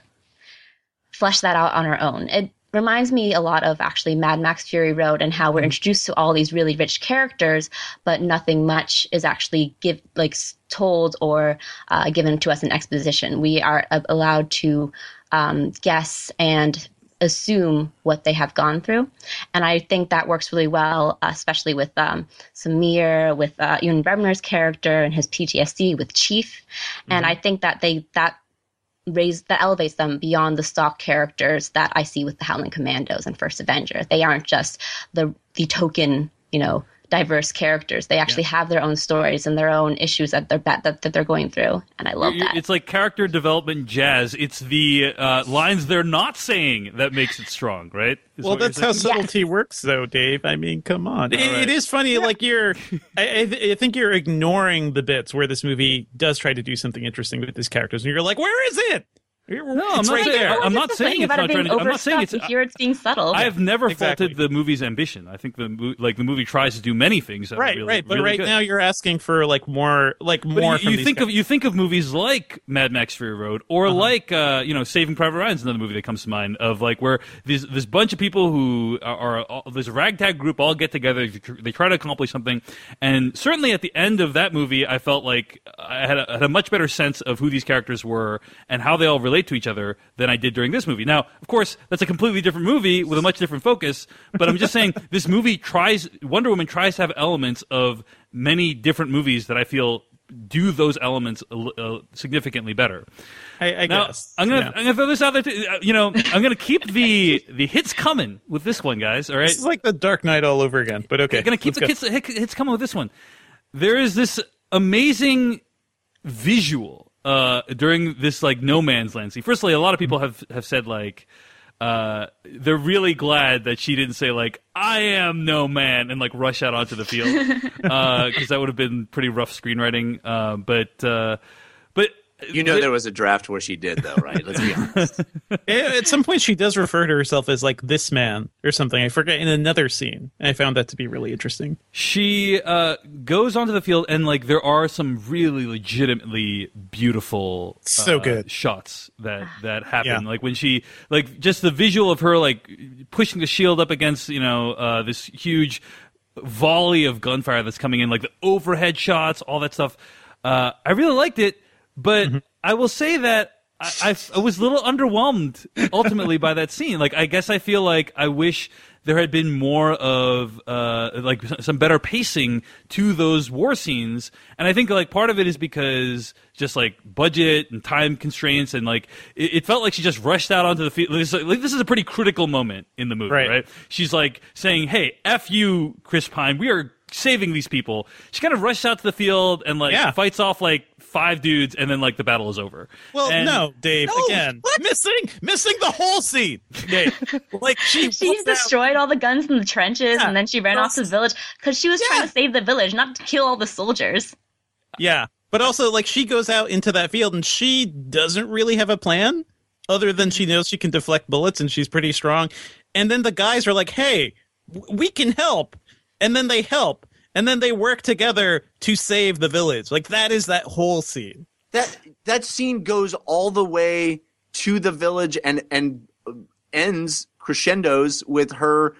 flesh that out on our own. It reminds me a lot of actually Mad Max Fury Road and how we're introduced to all these really rich characters, but nothing much is actually give like s- told or uh, given to us in exposition. We are uh, allowed to um, guess and assume what they have gone through. And I think that works really well, especially with um, Samir, with uh, Ewan Bremner's character and his P T S D with Chief. And I think that they that raise that elevates them beyond the stock characters that I see with the Howling Commandos and First Avenger. They aren't just the the token, you know, diverse characters. They actually have their own stories and their own issues that they're that, that they're going through, and I love You- that. It's like character development jazz. It's the uh, lines they're not saying that makes it strong, right? Is Well, what you're that's how saying? subtlety works, though, Dave. I mean, come on. It, right. it is funny. Like you're, I, I, th- I think you're ignoring the bits where this movie does try to do something interesting with these characters, and you're like, where is it? No, I'm not right saying- there. I'm not Just saying complaining it's about not it being trying to- I'm not saying overstuffed. it's- Here it's being subtle. I have never Exactly. faulted the movie's ambition. I think the mo- like the movie tries to do many things. That are Right, really, right. But really right good. now you're asking for like more, like But more. you, from you these think guys. of you think of movies like Mad Max Fury Road, or Uh-huh. like uh, you know Saving Private Ryan is another movie that comes to mind of like where this this bunch of people who are, are all, this ragtag group all get together, they try to accomplish something, and certainly at the end of that movie, I felt like I had a, had a much better sense of who these characters were and how they all relate to each other than I did during this movie. Now, of course, that's a completely different movie with a much different focus, but I'm just saying this movie tries Wonder Woman tries to have elements of many different movies that I feel do those elements uh, significantly better. I, I Now, guess. I'm gonna Yeah. I'm gonna throw this out there. Too. Uh, You know, I'm gonna keep the the hits coming with this one, guys. All right, This is like the Dark Knight all over again. But okay, I'm gonna keep let's the go. hits, hits coming with this one. There is this amazing visual uh, during this like no man's land scene. Firstly, a lot of people have have said like. Uh, they're really glad that she didn't say like "I am no man" and like rush out onto the field because that would have been pretty rough screenwriting. Uh, but uh, but You know there was a draft where she did, though, right? Let's be honest. At some point, she does refer to herself as like this man or something. I forget in another scene, and I found that to be really interesting. She uh, goes onto the field, and like there are some really legitimately beautiful, So uh, good. shots that that happen. Yeah. Like when she, like just the visual of her like pushing the shield up against you know uh, this huge volley of gunfire that's coming in, like the overhead shots, all that stuff. Uh, I really liked it, but Mm-hmm. I will say that. I, I, I was a little underwhelmed ultimately by that scene. Like, I guess I feel like I wish there had been more of uh, like some better pacing to those war scenes. And I think like part of it is because just like budget and time constraints, and like it, it felt like she just rushed out onto the field. This, like, this is a pretty critical moment in the movie, Right. right? She's like saying, "Hey, F you, Chris Pine. We are saving these people." She kind of rushed out to the field and like Yeah. fights off like five dudes, and then like the battle is over. Well, And- no, Dave. No, again, what? missing missing the whole scene. Dave, like she She's walked out- destroyed all the guns in the trenches, Yeah. and then she ran off to the village because she was trying to save the village, not to kill all the soldiers. Yeah, but also like she goes out into that field and she doesn't really have a plan other than she knows she can deflect bullets and she's pretty strong. And then the guys are like, "Hey, w- we can help," and then they help. And then they work together to save the village. Like that is that whole scene. that that scene goes all the way to the village and and ends crescendos with her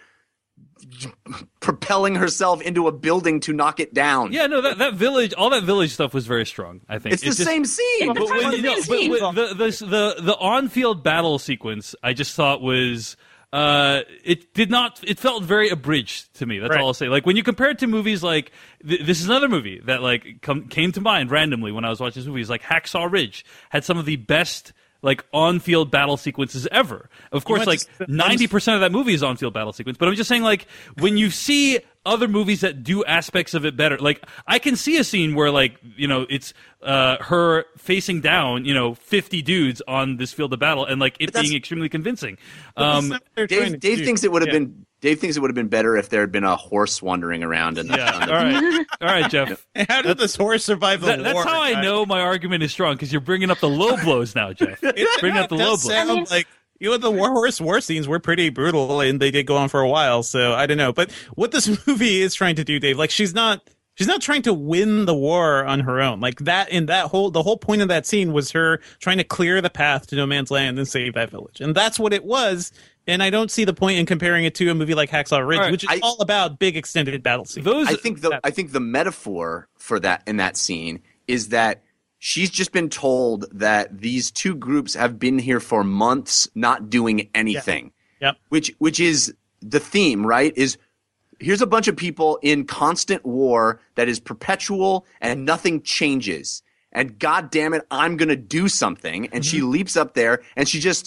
propelling herself into a building to knock it down. Yeah, no, that, that village, all that village stuff was very strong. I think It's the just- same scene. But when, you know, It's but the same when the, the the the on-field battle sequence, I just thought was uh, it did not. It felt very abridged to me. That's Right. all I'll say. Like when you compare it to movies like th- this is another movie that like come, came to mind randomly when I was watching this movie. Is like Hacksaw Ridge had some of the best like on-field battle sequences ever. Of course, went like to- ninety percent of that movie is on-field battle sequence. But I'm just saying, like when you see other movies that do aspects of it better, like I can see a scene where, like you know, it's uh, her facing down, you know, fifty dudes on this field of battle, and like it that's- being extremely convincing. That's Um, not what they're trying to Dave, Dave do. thinks it would have Yeah. been. Dave thinks it would have been better if there had been a horse wandering around. In the, yeah. on All the- right. All right, Jeff. How did this horse survive the That, war? that's how I guys? know my argument is strong because you're bringing up the low blows now, Jeff. Bring up the It low does blows. sound I mean- like you know the war horse war scenes were pretty brutal and they did go on for a while. So I don't know, but what this movie is trying to do, Dave, like she's not she's not trying to win the war on her own. Like that in that whole the whole point of that scene was her trying to clear the path to no man's land and save that village, and that's what it was. And I don't see the point in comparing it to a movie like Hacksaw Ridge, All right, which is I- all about big extended battle scenes. Those I think the I think the metaphor for that in that scene is that she's just been told that these two groups have been here for months not doing anything. Yep. Which which is the theme, right? Is here's a bunch of people in constant war that is perpetual and nothing changes. And god damn it, I'm going to do something. And she leaps up there and she just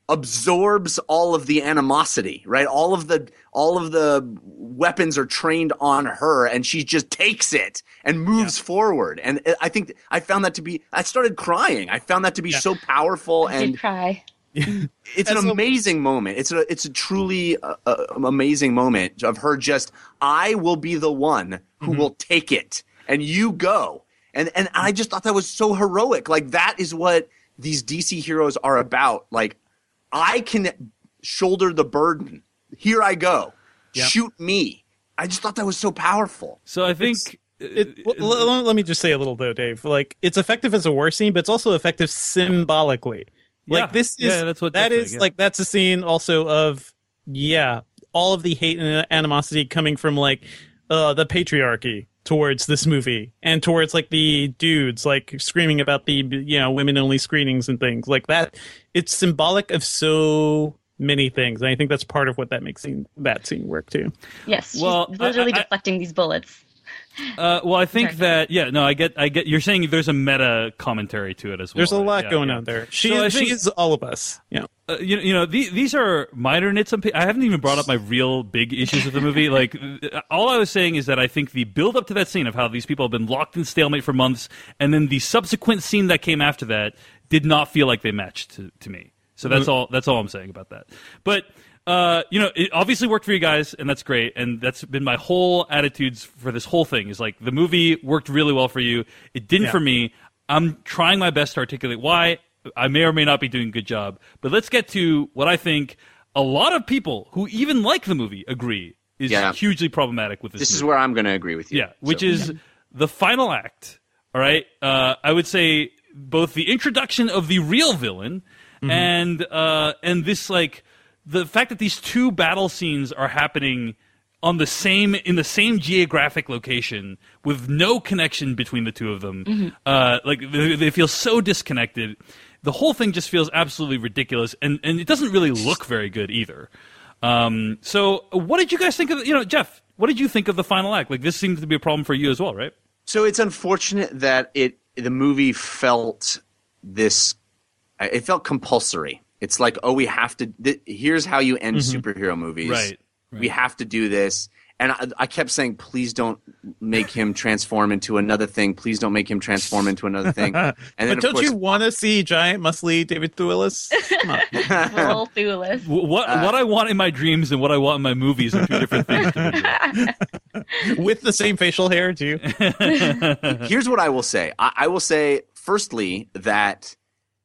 absorbs all of the animosity, right? All of the all of the weapons are trained on her and she just takes it and moves forward. And I think I found that to be I started crying. I found that to be so powerful I and did cry. it's an And so- amazing moment. It's a it's a truly uh, uh, amazing moment of her just I will be the one who will take it and you go. And and I just thought that was so heroic. Like that is what these D C heroes are about. Like, I can shoulder the burden. Here I go. Yep. Shoot me. I just thought that was so powerful. So I think It, it, l- l- let me just say a little though, Dave. Like, it's effective as a war scene, but it's also effective symbolically. Like Yeah. this is Yeah, that's what that definitely, is yeah. like that's a scene also of yeah, all of the hate and animosity coming from like uh the patriarchy towards this movie and towards like the dudes like screaming about the you know women only screenings and things like that. It's symbolic of so many things, and I think that's part of what that makes scene, that scene work too. Yes, Well, she's literally I- I- deflecting these bullets. Uh, well, I think Sorry. that yeah, no, I get, I get. You're saying there's a meta commentary to it as well. There's a right? lot Yeah, going yeah. on there. She So I is, think- she is all of us. Yeah. Uh, you, you know, these, these are minor nits. And I haven't even brought up my real big issues of the movie. Like, uh, all I was saying is that I think the build up to that scene of how these people have been locked in stalemate for months, and then the subsequent scene that came after that did not feel like they matched to, to me. So that's all. That's all I'm saying about that. But. Uh, you know, it obviously worked for you guys, and that's great. And that's been my whole attitudes for this whole thing. Is like the movie worked really well for you. It didn't Yeah. for me. I'm trying my best to articulate why. I may or may not be doing a good job. But let's get to what I think a lot of people who even like the movie agree is Yeah. hugely problematic with this. This movie. is where I'm going to agree with you. Yeah, which So- is the final act. All right, uh, I would say both the introduction of the real villain and uh, and this like the fact that these two battle scenes are happening on the same in the same geographic location with no connection between the two of them. Uh, like they, they feel so disconnected. The whole thing just feels absolutely ridiculous, and and it doesn't really look very good either. Um, so, what did you guys think of? You know, Jeff, what did you think of the final act? Like, this seems to be a problem for you as well, right? So it's unfortunate that it the movie felt this. It felt compulsory. It's like, oh, we have to. Th- here's how you end superhero movies. Right, right. We have to do this. And I, I kept saying, please don't make him transform into another thing. Please don't make him transform into another thing. And then, But of don't course, you want to see giant, muscly David Thewlis? Come on. Full Thewlis. Wh- What what I want in my dreams and what I want in my movies are two different things. To me. With the same facial hair too. here's what I will say. I, I will say, firstly, that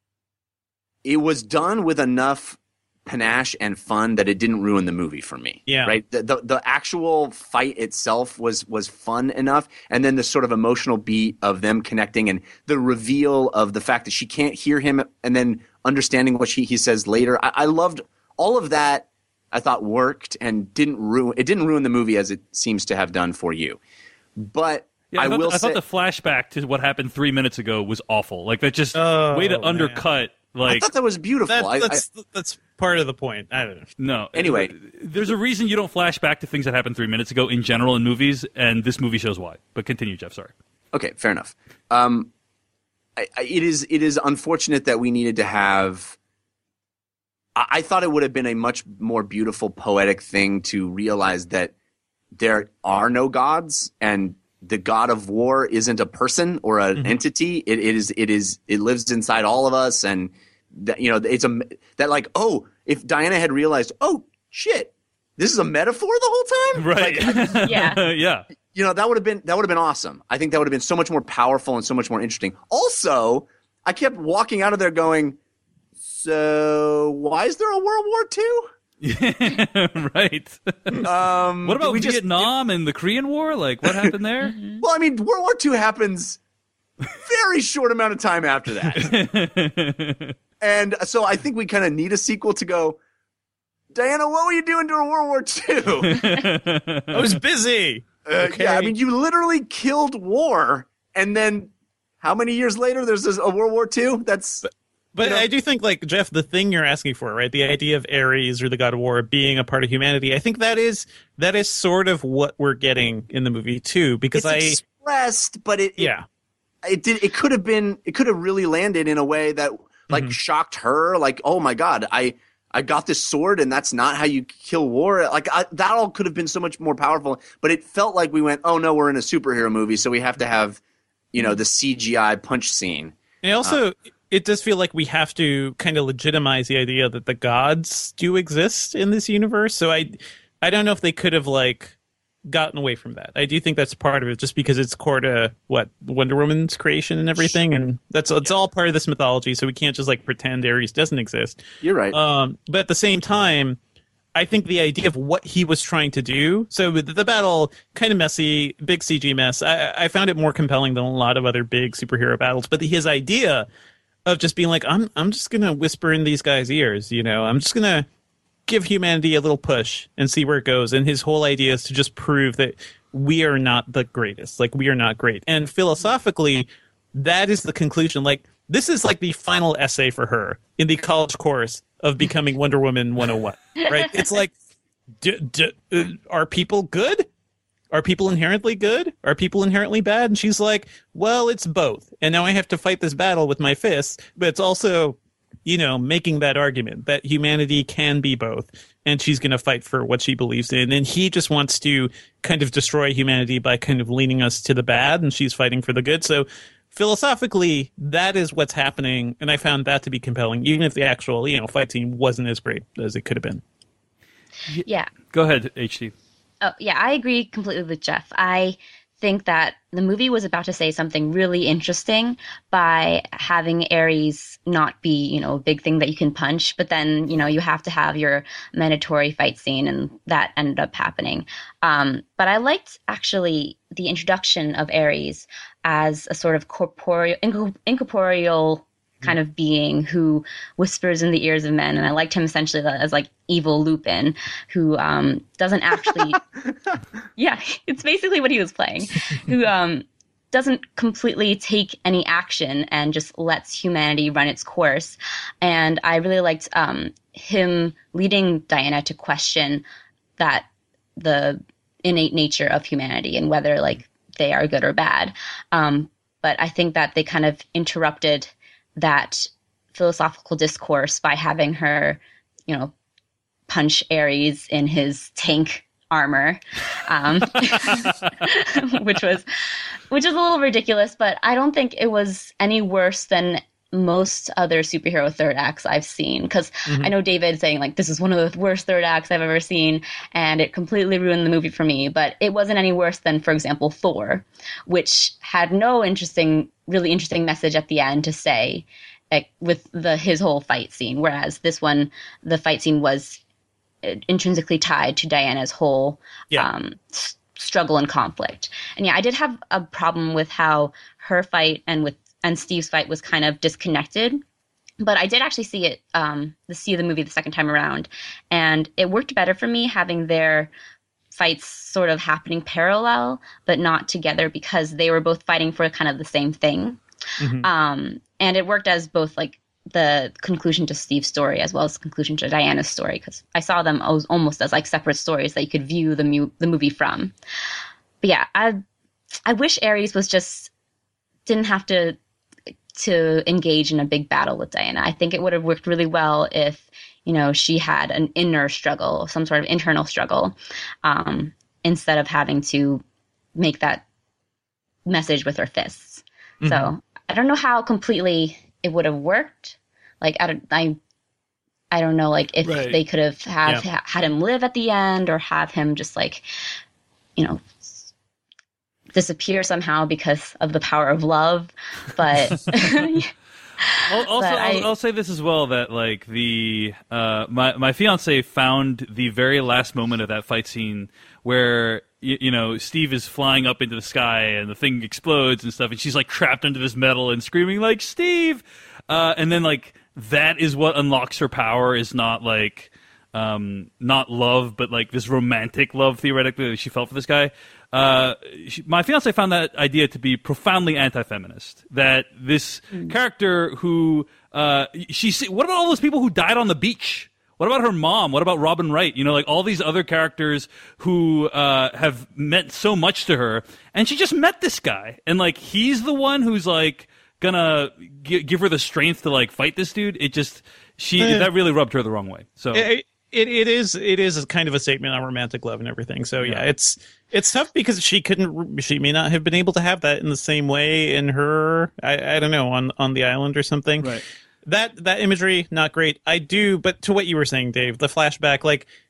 it was done with enough panache and fun that it didn't ruin the movie for me. Yeah. Right. The, the the actual fight itself was was fun enough, and then the sort of emotional beat of them connecting and the reveal of the fact that she can't hear him, and then understanding what she he says later. I, I loved all of that. I thought worked and didn't ruin it. Didn't ruin the movie as it seems to have done for you. But Yeah, I, I, thought, will I say, thought the flashback to what happened three minutes ago was awful. Like that just Oh, way to man. undercut. I Like thought that was beautiful. That, I- I- that's that's part of the point. I don't know. no. Anyway. there's a reason you don't flash back to things that happened three minutes ago in general in movies, and this movie shows why. But continue, Jeff. Sorry. Okay, fair enough. Um, I, I, it is it is unfortunate that we needed to have. I, I thought it would have been a much more beautiful, poetic thing to realize that there are no gods, and the god of war isn't a person or an entity. It, it is it is it lives inside all of us, and that, you know, it's a that like oh, if Diana had realized, oh shit, this is a metaphor the whole time, Right. Yeah. yeah. you know, that would have been that would have been awesome. I think that would have been so much more powerful and so much more interesting. Also, I kept walking out of there going, so why is there a World War Two? Right. Um, What did about we just- Vietnam and the Korean War? Like, what happened there? Well, I mean, World War Two happens very short amount of time after that, and so I think we kind of need a sequel to go. Diana, what were you doing during World War Two? I was busy. Uh, Okay. Yeah, I mean, you literally killed war, and then how many years later there's this, a World War Two? That's But You know- I do think, like, Jeff, the thing you're asking for, right? The idea of Ares or the god of war being a part of humanity, I think that is that is sort of what we're getting in the movie too. Because it's I, expressed, but it, it yeah, it did it could have been it could have really landed in a way that like Mhm. shocked her, like, oh my god, I I got this sword and that's not how you kill war. Like I, that all could have been so much more powerful, but it felt like we went, oh no, we're in a superhero movie, so we have to have, you know, the C G I punch scene. and also it does feel like we have to kind of legitimize the idea that the gods do exist in this universe. So I, I don't know if they could have like gotten away from that. I do think that's part of it, just because it's core to what Wonder Woman's creation and everything, and that's it's all part of this mythology. So we can't just like pretend Ares doesn't exist. You're right. Um, but at the same time, I think the idea of what he was trying to do. So with the battle, kind of messy, big C G mess. I, I found it more compelling than a lot of other big superhero battles. But his idea of just being like, I'm I'm just gonna whisper in these guys' ears. You know, I'm just gonna give humanity a little push and see where it goes. And his whole idea is to just prove that we are not the greatest. Like, we are not great. And philosophically, that is the conclusion. Like, this is like the final essay for her in the college course of becoming Wonder Woman one oh one, right? It's like, d- d- uh, are people good? Are people inherently good? Are people inherently bad? And she's like, well, it's both. And now I have to fight this battle with my fists, but it's also, you know, making that argument that humanity can be both, and she's going to fight for what she believes in. And he just wants to kind of destroy humanity by kind of leaning us to the bad, and she's fighting for the good. So philosophically, that is what's happening, and I found that to be compelling, even if the actual, you know, fight scene wasn't as great as it could have been. Yeah. Go ahead, H D. Oh, yeah, I agree completely with Jeff. I think that the movie was about to say something really interesting by having Ares not be, you know, a big thing that you can punch, but then, you know, you have to have your mandatory fight scene, and that ended up happening. Um, but I liked actually the introduction of Ares as a sort of corporeal, incorporeal kind of being who whispers in the ears of men. And I liked him essentially as like evil Lupin, who um, doesn't actually, yeah, it's basically what he was playing, who um, doesn't completely take any action and just lets humanity run its course. And I really liked um, him leading Diana to question that the innate nature of humanity and whether like they are good or bad. Um, but I think that they kind of interrupted that philosophical discourse by having her, you know, punch Ares in his tank armor, um, which was, which is a little ridiculous, but I don't think it was any worse than most other superhero third acts I've seen. Because mm-hmm. I know David saying like, this is one of the worst third acts I've ever seen, and it completely ruined the movie for me. But it wasn't any worse than, for example, Thor, which had no interesting, really interesting message at the end to say, like, with the his whole fight scene. Whereas this one, the fight scene was intrinsically tied to Diana's whole yeah. um, s- struggle and conflict. And yeah, I did have a problem with how her fight and with and Steve's fight was kind of disconnected. But I did actually see it, um, the see the movie the second time around, and it worked better for me having their fights sort of happening parallel, but not together, because they were both fighting for kind of the same thing. Mm-hmm. Um, and it worked as both like the conclusion to Steve's story as well as the conclusion to Diana's story, because I saw them as, almost as like separate stories that you could view the mu- the movie from. But yeah, I I wish Ares was just didn't have to. to engage in a big battle with Diana. I think it would have worked really well if, you know, she had an inner struggle, some sort of internal struggle, um, instead of having to make that message with her fists. Mm-hmm. So I don't know how completely it would have worked. Like, I don't, I, I don't know, like if right. they could have have yeah. had him live at the end, or have him just like, you know, disappear somehow because of the power of love. But also, but I, I'll, I'll say this as well, that like the uh, my my fiance found the very last moment of that fight scene where you, you know Steve is flying up into the sky and the thing explodes and stuff, and she's like trapped under this metal and screaming like Steve, uh, and then like that is what unlocks her power, is not like um, not love, but like this romantic love theoretically that she felt for this guy. Uh, she, my fiance found that idea to be profoundly anti-feminist. That this mm. character who uh, she what about all those people who died on the beach? What about her mom? What about Robin Wright? You know, like all these other characters who uh, have meant so much to her, and she just met this guy, and like he's the one who's like gonna g- give her the strength to like fight this dude. It just she uh, that really rubbed her the wrong way. So. It, It it is it is a kind of a statement on romantic love and everything. So yeah, yeah, it's it's tough because she couldn't she may not have been able to have that in the same way in her I, I don't know on, on the island or something. Right. That that imagery not great. I do, but to what you were saying, Dave, the flashback, like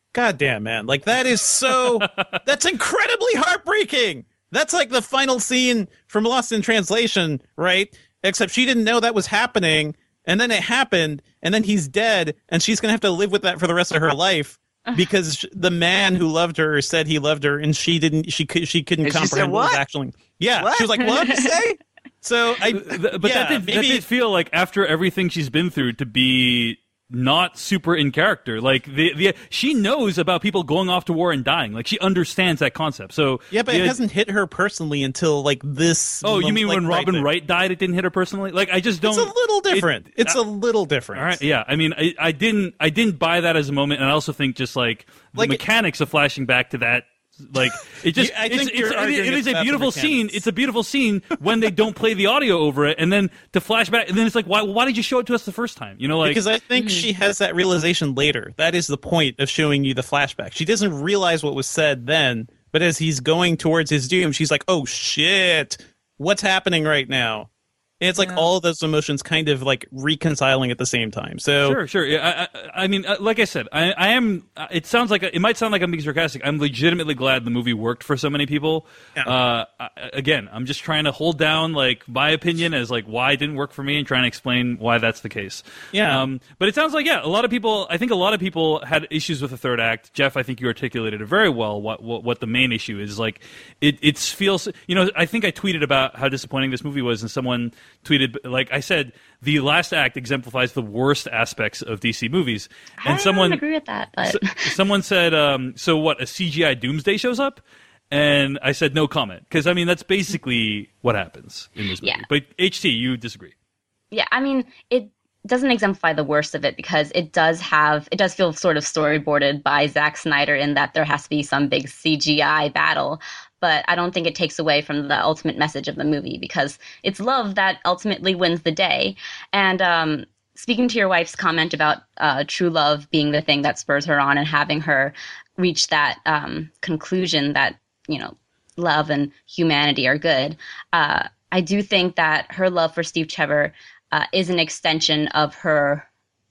God damn, man. Like, that is so... that's incredibly heartbreaking. That's like the final scene from Lost in Translation, right? Except she didn't know that was happening, and then it happened, and then he's dead, and she's going to have to live with that for the rest of her life because the man who loved her said he loved her, and she didn't. She could. She couldn't and comprehend she said, what what was actually. Yeah, what? she was like, "What did you say?" So I. But yeah, that, did, maybe, that did feel like after everything she's been through to be not super in character. Like the the she knows about people going off to war and dying. Like she understands that concept. So yeah, but the, it hasn't hit her personally until like this. Oh, you mean like, when Robin right, Wright died, it didn't hit her personally? Like I just don't. It's a little different. It, it's uh, a little different. All right, yeah. I mean, I, I didn't I didn't buy that as a moment, and I also think just like the Like, mechanics of flashing back to that. Like it just, I it's, think it's, you're it, arguing it is it's a about the beautiful scene. mechanics. It's a beautiful scene when they don't play the audio over it, and then to flash back, and then it's like, why? Why did you show it to us the first time? You know, like because I think she has that realization later. That is the point of showing you the flashback. She doesn't realize what was said then, but as he's going towards his doom, she's like, "Oh shit, what's happening right now?" And it's like Yeah. all of those emotions kind of like reconciling at the same time. So Sure, sure. Yeah, I, I, I mean, uh, like I said, I, I am. uh, It sounds like it might sound like I'm being sarcastic. I'm legitimately glad the movie worked for so many people. Yeah. Uh, I, again, I'm just trying to hold down like my opinion as like why it didn't work for me and trying to explain why that's the case. Yeah. Um, but it sounds like yeah, a lot of people. I think a lot of people had issues with the third act. Jeff, I think you articulated it very well. What what, what the main issue is like. It it feels. You know, I think I tweeted about how disappointing this movie was, and someone tweeted like I said, the last act exemplifies the worst aspects of D C movies. And I someone don't agree with that, but s- someone said, um, "So what? A C G I Doomsday shows up?" And I said, "No comment," because I mean that's basically what happens in this movie. Yeah. But H T, you disagree? yeah, I mean, it doesn't exemplify the worst of it because it does have, it does feel sort of storyboarded by Zack Snyder in that there has to be some big C G I battle. But I don't think it takes away from the ultimate message of the movie because it's love that ultimately wins the day. And um, speaking to your wife's comment about uh, true love being the thing that spurs her on and having her reach that um, conclusion that, you know, love and humanity are good, uh, I do think that her love for Steve Trevor uh, is an extension of her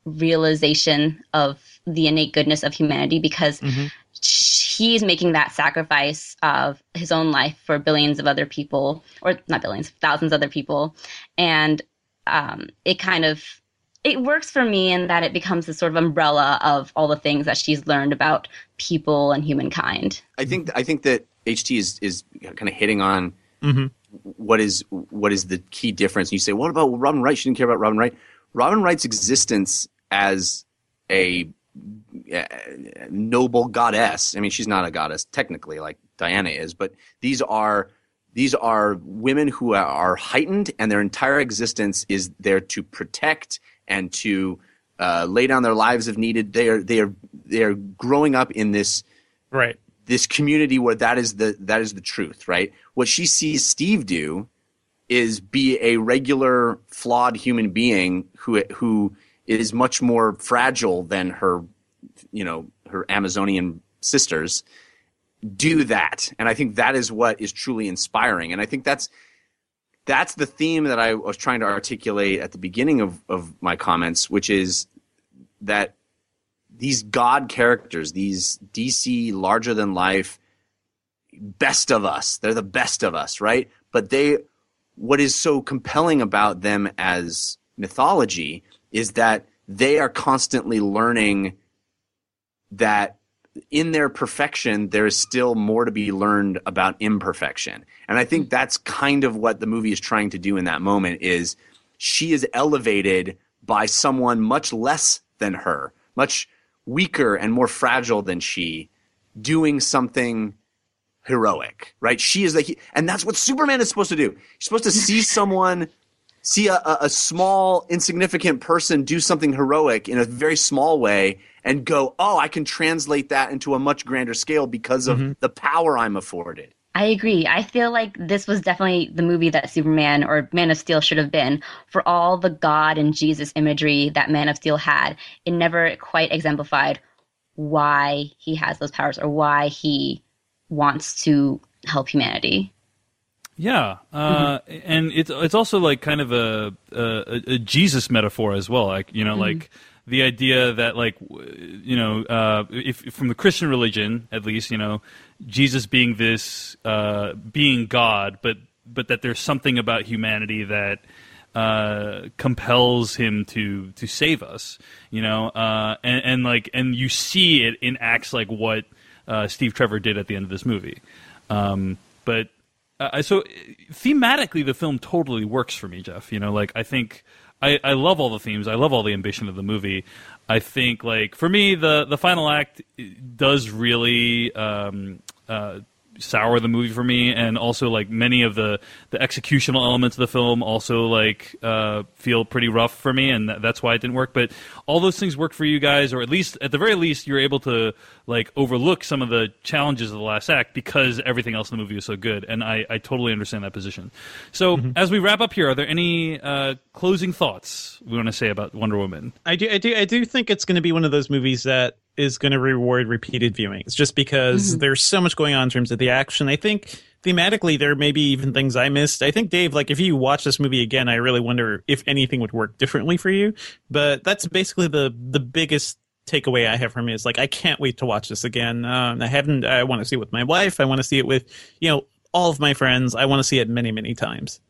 realization of the innate goodness of humanity because Mm-hmm. he's making that sacrifice of his own life for billions of other people, or not billions, thousands of other people. And um, it kind of, it works for me in that it becomes this sort of umbrella of all the things that she's learned about people and humankind. I think I think that H T is is kind of hitting on Mm-hmm. what is what is the key difference. You say, what about Robin Wright? She didn't care about Robin Wright. Robin Wright's existence as a uh, noble goddess. I mean, she's not a goddess technically, like Diana is, but these are these are women who are heightened, and their entire existence is there to protect and to uh, lay down their lives if needed. They are they are they are growing up in this right. this community where that is the that is the truth, right? What she sees Steve do is be a regular flawed human being who who is much more fragile than her, you know, her Amazonian sisters. Do that, and I think that is what is truly inspiring. And I think that's that's the theme that I was trying to articulate at the beginning of of my comments, which is that these God characters, these D C larger than life, best of us, they're the best of us, right? But they, what is so compelling about them as mythology is that they are constantly learning that in their perfection, there is still more to be learned about imperfection. And I think that's kind of what the movie is trying to do in that moment is she is elevated by someone much less than her, much weaker and more fragile than she, doing something heroic, right? She is like, and that's what Superman is supposed to do. You're supposed to see someone, see a, a, a small, insignificant person do something heroic in a very small way and go, oh, I can translate that into a much grander scale because of mm-hmm. the power I'm afforded. I agree. I feel like this was definitely the movie that Superman or Man of Steel should have been. For all the God and Jesus imagery that Man of Steel had, it never quite exemplified why he has those powers or why he wants to help humanity. Yeah, uh, mm-hmm. and it's it's also like kind of a, a a Jesus metaphor as well. Like you know, mm-hmm. like the idea that, like, w- you know, uh, if, if from the Christian religion, at least, you know, Jesus being this, uh, being God, but but that there's something about humanity that uh, compels him to to save us, you know, uh, and, and like, and you see it in acts like what uh, Steve Trevor did at the end of this movie, um, but uh, so thematically, the film totally works for me, Jeff. You know, like I think. I, I love all the themes. I love all the ambition of the movie. I think, like, for me, the, the final act does really um, uh, sour the movie for me, and also, like, many of the, the executional elements of the film also, like, uh, feel pretty rough for me, and th- that's why it didn't work. But all those things work for you guys, or at least, at the very least, you're able to, like, overlook some of the challenges of the last act because everything else in the movie is so good, and I, I totally understand that position. So, mm-hmm. as we wrap up here, are there any uh, closing thoughts we want to say about Wonder Woman? I do, I do, I do think it's going to be one of those movies that is going to reward repeated viewings, just because mm-hmm. there's so much going on in terms of the action. I think thematically there may be even things I missed. I think, Dave, like if you watch this movie again, I really wonder if anything would work differently for you. But that's basically the the biggest takeaway I have from it is like I can't wait to watch this again. Um, I haven't. I want to see it with my wife. I want to see it with you know all of my friends. I want to see it many many times.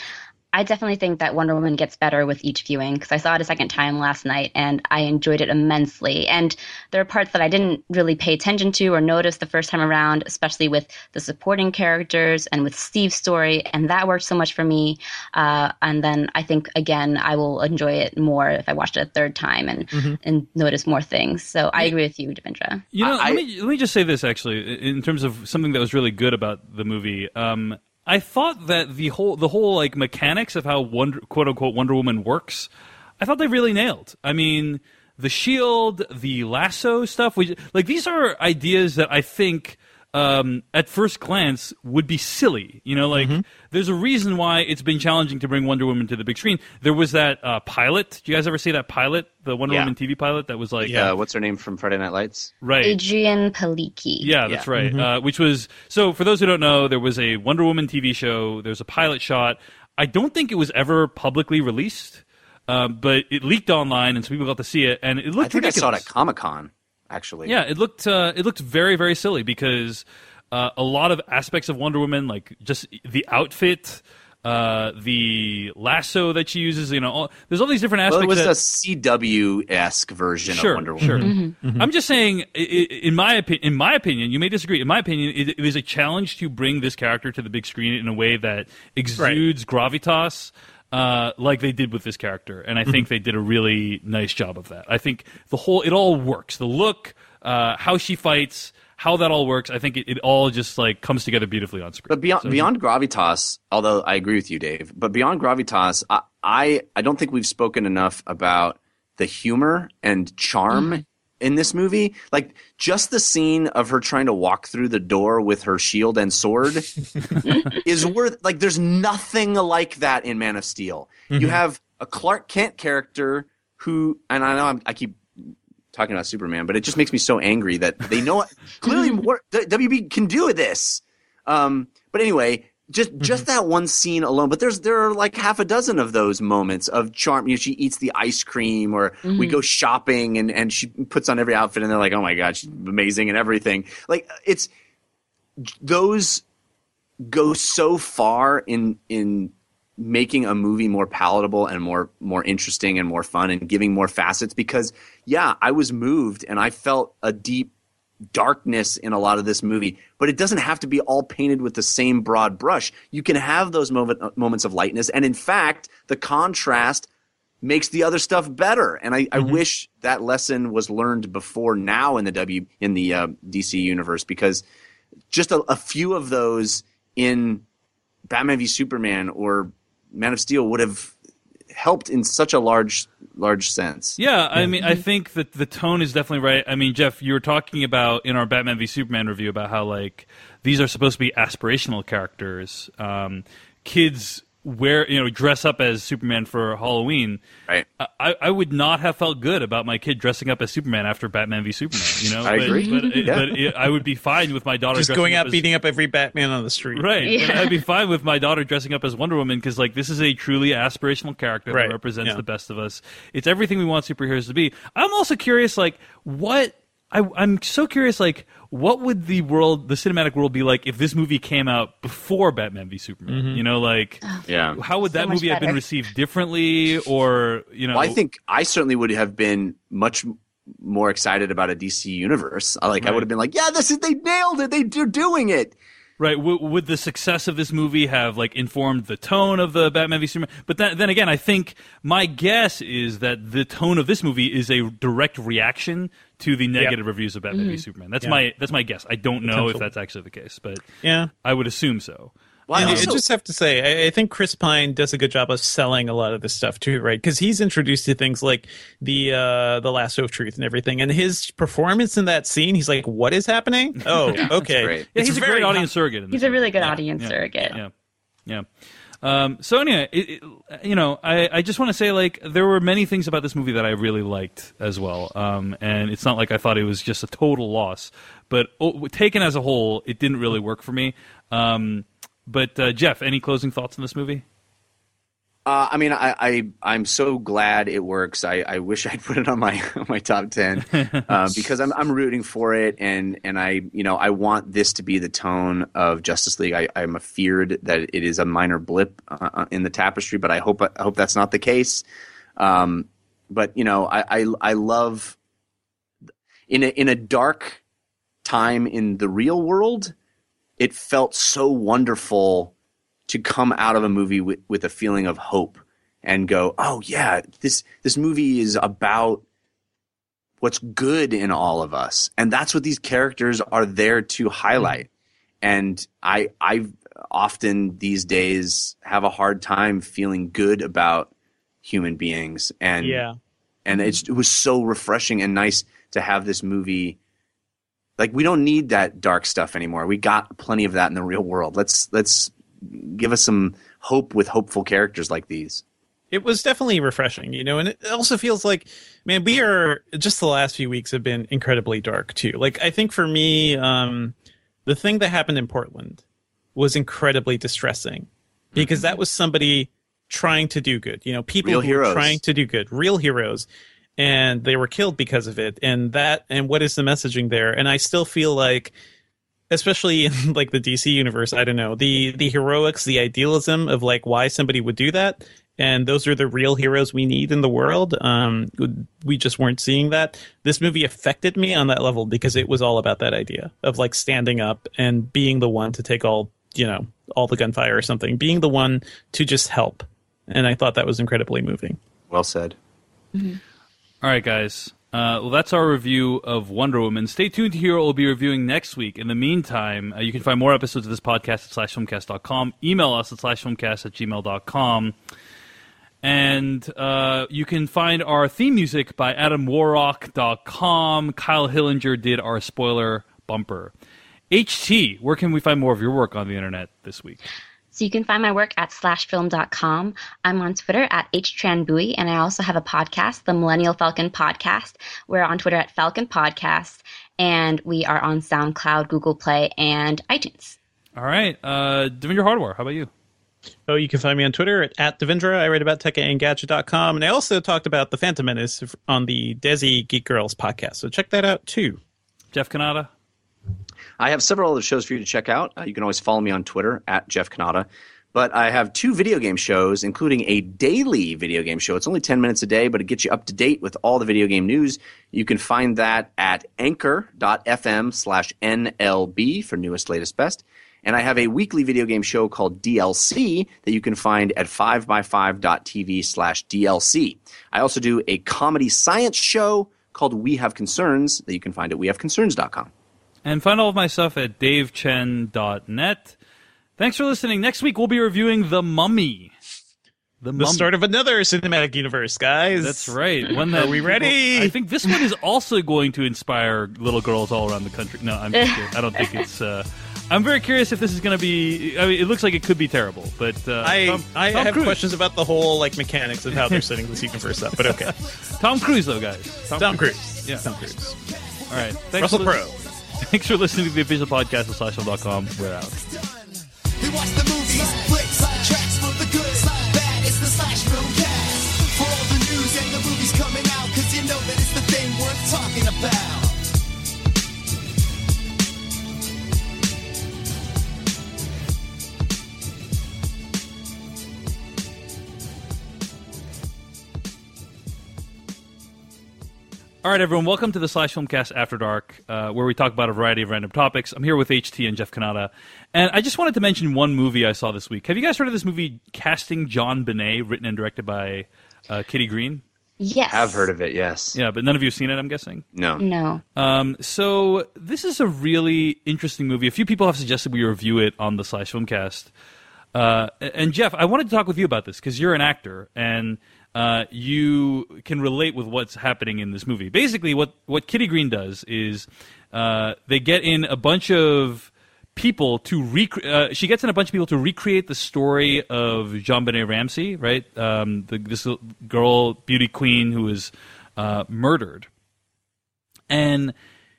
I definitely think that Wonder Woman gets better with each viewing because I saw it a second time last night and I enjoyed it immensely. And there are parts that I didn't really pay attention to or notice the first time around, especially with the supporting characters and with Steve's story. And that worked so much for me. Uh, and then I think, again, I will enjoy it more if I watched it a third time and, mm-hmm. and notice more things. So I agree with you, Devendra. You know, I, let, me, let me just say this, actually, in terms of something that was really good about the movie. Um, I thought that the whole the whole like mechanics of how Wonder, quote unquote Wonder Woman works, I thought they really nailed. I mean, the shield, the lasso stuff, we, like these are ideas that I think um, at first glance would be silly. You know, like mm-hmm. there's a reason why it's been challenging to bring Wonder Woman to the big screen. There was that uh, pilot. Did you guys ever see that pilot, the Wonder yeah. Woman T V pilot? That was like, yeah. Uh, what's her name from Friday Night Lights? Right, Adrian Palicki. Yeah, that's yeah. right. Mm-hmm. Uh, which was so. For those who don't know, there was a Wonder Woman T V show. There's a pilot shot. I don't think it was ever publicly released, uh, but it leaked online, and so people got to see it, and it looked. I think ridiculous. I saw it at Comic-Con. Actually, yeah, it looked uh, it looked very very silly because uh, a lot of aspects of Wonder Woman, like just the outfit, uh, the lasso that she uses, you know, all, there's all these different aspects. Well, it was that, a C W-esque version sure, of Wonder Woman. Sure. Mm-hmm. Mm-hmm. I'm just saying, in my opinion, in my opinion, you may disagree. In my opinion, it, it is a challenge to bring this character to the big screen in a way that exudes right. gravitas. Uh, like they did with this character, and I think mm-hmm. they did a really nice job of that. I think the whole it all works. The look, uh, how she fights, how that all works. I think it, it all just like comes together beautifully on screen. But beyond so, beyond gravitas, although I agree with you, Dave, but beyond gravitas, I I, I don't think we've spoken enough about the humor and charm mm-hmm. in this movie. Like just the scene of her trying to walk through the door with her shield and sword is worth like there's nothing like that in Man of Steel. Mm-hmm. You have a Clark Kent character who, and I know I'm, I keep talking about Superman, but it just makes me so angry that they know clearly what W B can do with this. Um, but anyway, just just mm-hmm. that one scene alone. But there's there are like half a dozen of those moments of charm. You know, she eats the ice cream, or mm-hmm. we go shopping, and, and she puts on every outfit, and they're like, "Oh my god, she's amazing," and everything. Like it's those go so far in in making a movie more palatable and more more interesting and more fun and giving more facets. Because yeah, I was moved and I felt a deep darkness in a lot of this movie, but it doesn't have to be all painted with the same broad brush. You can have those moment, moments of lightness, and in fact, the contrast makes the other stuff better. And I, mm-hmm. I wish that lesson was learned before now in the W in the uh, D C universe, because just a, a few of those in Batman v Superman or Man of Steel would have helped in such a large large sense. Yeah, I mean, I think that the tone is definitely right. I mean, Jeff, you were talking about in our Batman v Superman review about how like these are supposed to be aspirational characters. Um, kids wear, you know, dress up as Superman for Halloween, right? I, I would not have felt good about my kid dressing up as Superman after Batman v Superman. You know, I but, agree. But, it, Yeah. but it, I would be fine with my daughter Just dressing going up out as, beating up every Batman on the street. Right. Yeah. But I'd be fine with my daughter dressing up as Wonder Woman because, like, this is a truly aspirational character Right. that represents Yeah. the best of us. It's everything we want superheroes to be. I'm also curious, like, what I, I'm so curious, like, what would the world, the cinematic world, be like if this movie came out before Batman v Superman? Mm-hmm. You know, like, Yeah. how would So that much movie have been better. received differently, or you know? Well, I think I certainly would have been much more excited about a D C universe. I Like I Right. would have been like, yeah, this is they nailed it. They, they're doing it. Right, w- would the success of this movie have like informed the tone of the Batman v Superman? But then, then again, I think my guess is that the tone of this movie is a direct reaction to the negative reviews of Batman v Superman. That's Yeah. my that's my guess. I don't know if Potential. that's actually the case, but Yeah. I would assume so. Well, I And I also- just have to say, I, I think Chris Pine does a good job of selling a lot of this stuff too, right? Because he's introduced to things like the uh, the lasso of truth and everything, and his performance in that scene, he's like, "What is happening? Oh, okay." great. Yeah, It's he's a very great audience surrogate. In this He's a really movie. good Yeah, audience yeah, surrogate. Yeah, yeah. Um, so anyway, it, it, you know, I, I just want to say, like, there were many things about this movie that I really liked as well. Um, and it's not like I thought it was just a total loss, but oh, taken as a whole, it didn't really work for me. Um, but uh, Jeff, any closing thoughts on this movie? Uh, I mean, I, I I'm so glad it works. I, I wish I'd put it on my on my top ten uh, because I'm I'm rooting for it, and and I you know I want this to be the tone of Justice League. I, I'm afeared that it is a minor blip uh, in the tapestry, but I hope I hope that's not the case. Um, but you know, I, I I love in a in a dark time in the real world, it felt so wonderful to come out of a movie with, with a feeling of hope and go, oh yeah, this this movie is about what's good in all of us, and that's what these characters are there to highlight. And I I often these days have a hard time feeling good about human beings, and Yeah. and it's, it was so refreshing and nice to have this movie. Like, we don't need that dark stuff anymore. We got plenty of that in the real world. Let's let's give us some hope with hopeful characters like these. It was definitely refreshing, you know, and it also feels like, man, we are just the last few weeks have been incredibly dark too. Like, I think for me, um, the thing that happened in Portland was incredibly distressing because that was somebody trying to do good, you know, people Real who were heroes. trying to do good, real heroes, and they were killed because of it. And that, and what is the messaging there? And I still feel like, especially in like the D C universe, I don't know, the the heroics, the idealism of like why somebody would do that, and those are the real heroes we need in the world. Um, we just weren't seeing that. This movie affected me on that level because it was all about that idea of like standing up and being the one to take all, you know, all the gunfire or something, being the one to just help. And I thought that was incredibly moving. Well said. All right, guys. Uh, well, that's our review of Wonder Woman. Stay tuned to hear what we'll be reviewing next week. In the meantime, uh, you can find more episodes of this podcast at slash filmcast dot com. Email us at slash filmcast at gmail dot com. And uh, you can find our theme music by adam warrock dot com. Kyle Hillinger did our spoiler bumper. H T, where can we find more of your work on the internet this week? So you can find my work at slash film dot com. I'm on Twitter at htranbui, and I also have a podcast, the Millennial Falcon Podcast. We're on Twitter at Falcon Podcast, and we are on SoundCloud, Google Play, and iTunes. All right. Uh, Devendra Hardwar, how about you? Oh, you can find me on Twitter at, at Devendra. I write about tech and gadget dot com. And I also talked about The Phantom Menace on the Desi Geek Girls podcast. So check that out, too. Jeff Kanata? I have several other shows for you to check out. Uh, you can always follow me on Twitter at Jeff Kanata. But I have two video game shows, including a daily video game show. It's only ten minutes a day, but it gets you up to date with all the video game news. You can find that at anchor dot f m slash N L B for newest, latest, best. And I have a weekly video game show called D L C that you can find at five by five dot t v slash D L C. I also do a comedy science show called We Have Concerns that you can find at we have concerns dot com. And find all of my stuff at dave chen dot net. Thanks for listening. Next week, we'll be reviewing The Mummy. The, The Mummy. start of another cinematic universe, guys. That's right. One that Are we ready? I think this one is also going to inspire little girls all around the country. No, I'm just kidding. I don't think it's... Uh, I'm very curious if this is going to be. I mean, it looks like it could be terrible, but uh, I Tom, I Tom have Cruise. questions about the whole like mechanics of how they're setting the sequence first up. But okay, Tom Cruise, though, guys. Tom Cruise. Yeah, Tom Cruise. All right. Thanks Russell for Crowe. lis- Thanks for listening to the official podcast of slash film dot com. We're out. We watch the movies, flicks, tracks for the good, bad. It's the Slash Film Cast. For all the news and the movies coming out, cause you know that it's the thing worth talking about. All right, everyone. Welcome to the Slash Filmcast After Dark, uh, where we talk about a variety of random topics. I'm here with H T and Jeff Kanata, and I just wanted to mention one movie I saw this week. Have you guys heard of this movie, Casting John Bonet, written and directed by uh, Kitty Green? Yes. I've heard of it, yes. Yeah, but none of you have seen it, I'm guessing? No. No. Um, so this is a really interesting movie. A few people have suggested we review it on the Slash Filmcast. Uh, and Jeff, I wanted to talk with you about this because you're an actor, and uh, you can relate with what's happening in this movie. Basically, what, what Kitty Green does is uh, they get in a bunch of people to rec- uh, she gets in a bunch of people to recreate the story of JonBenet Ramsey, right? Um, the, this girl, beauty queen, who was uh, murdered, and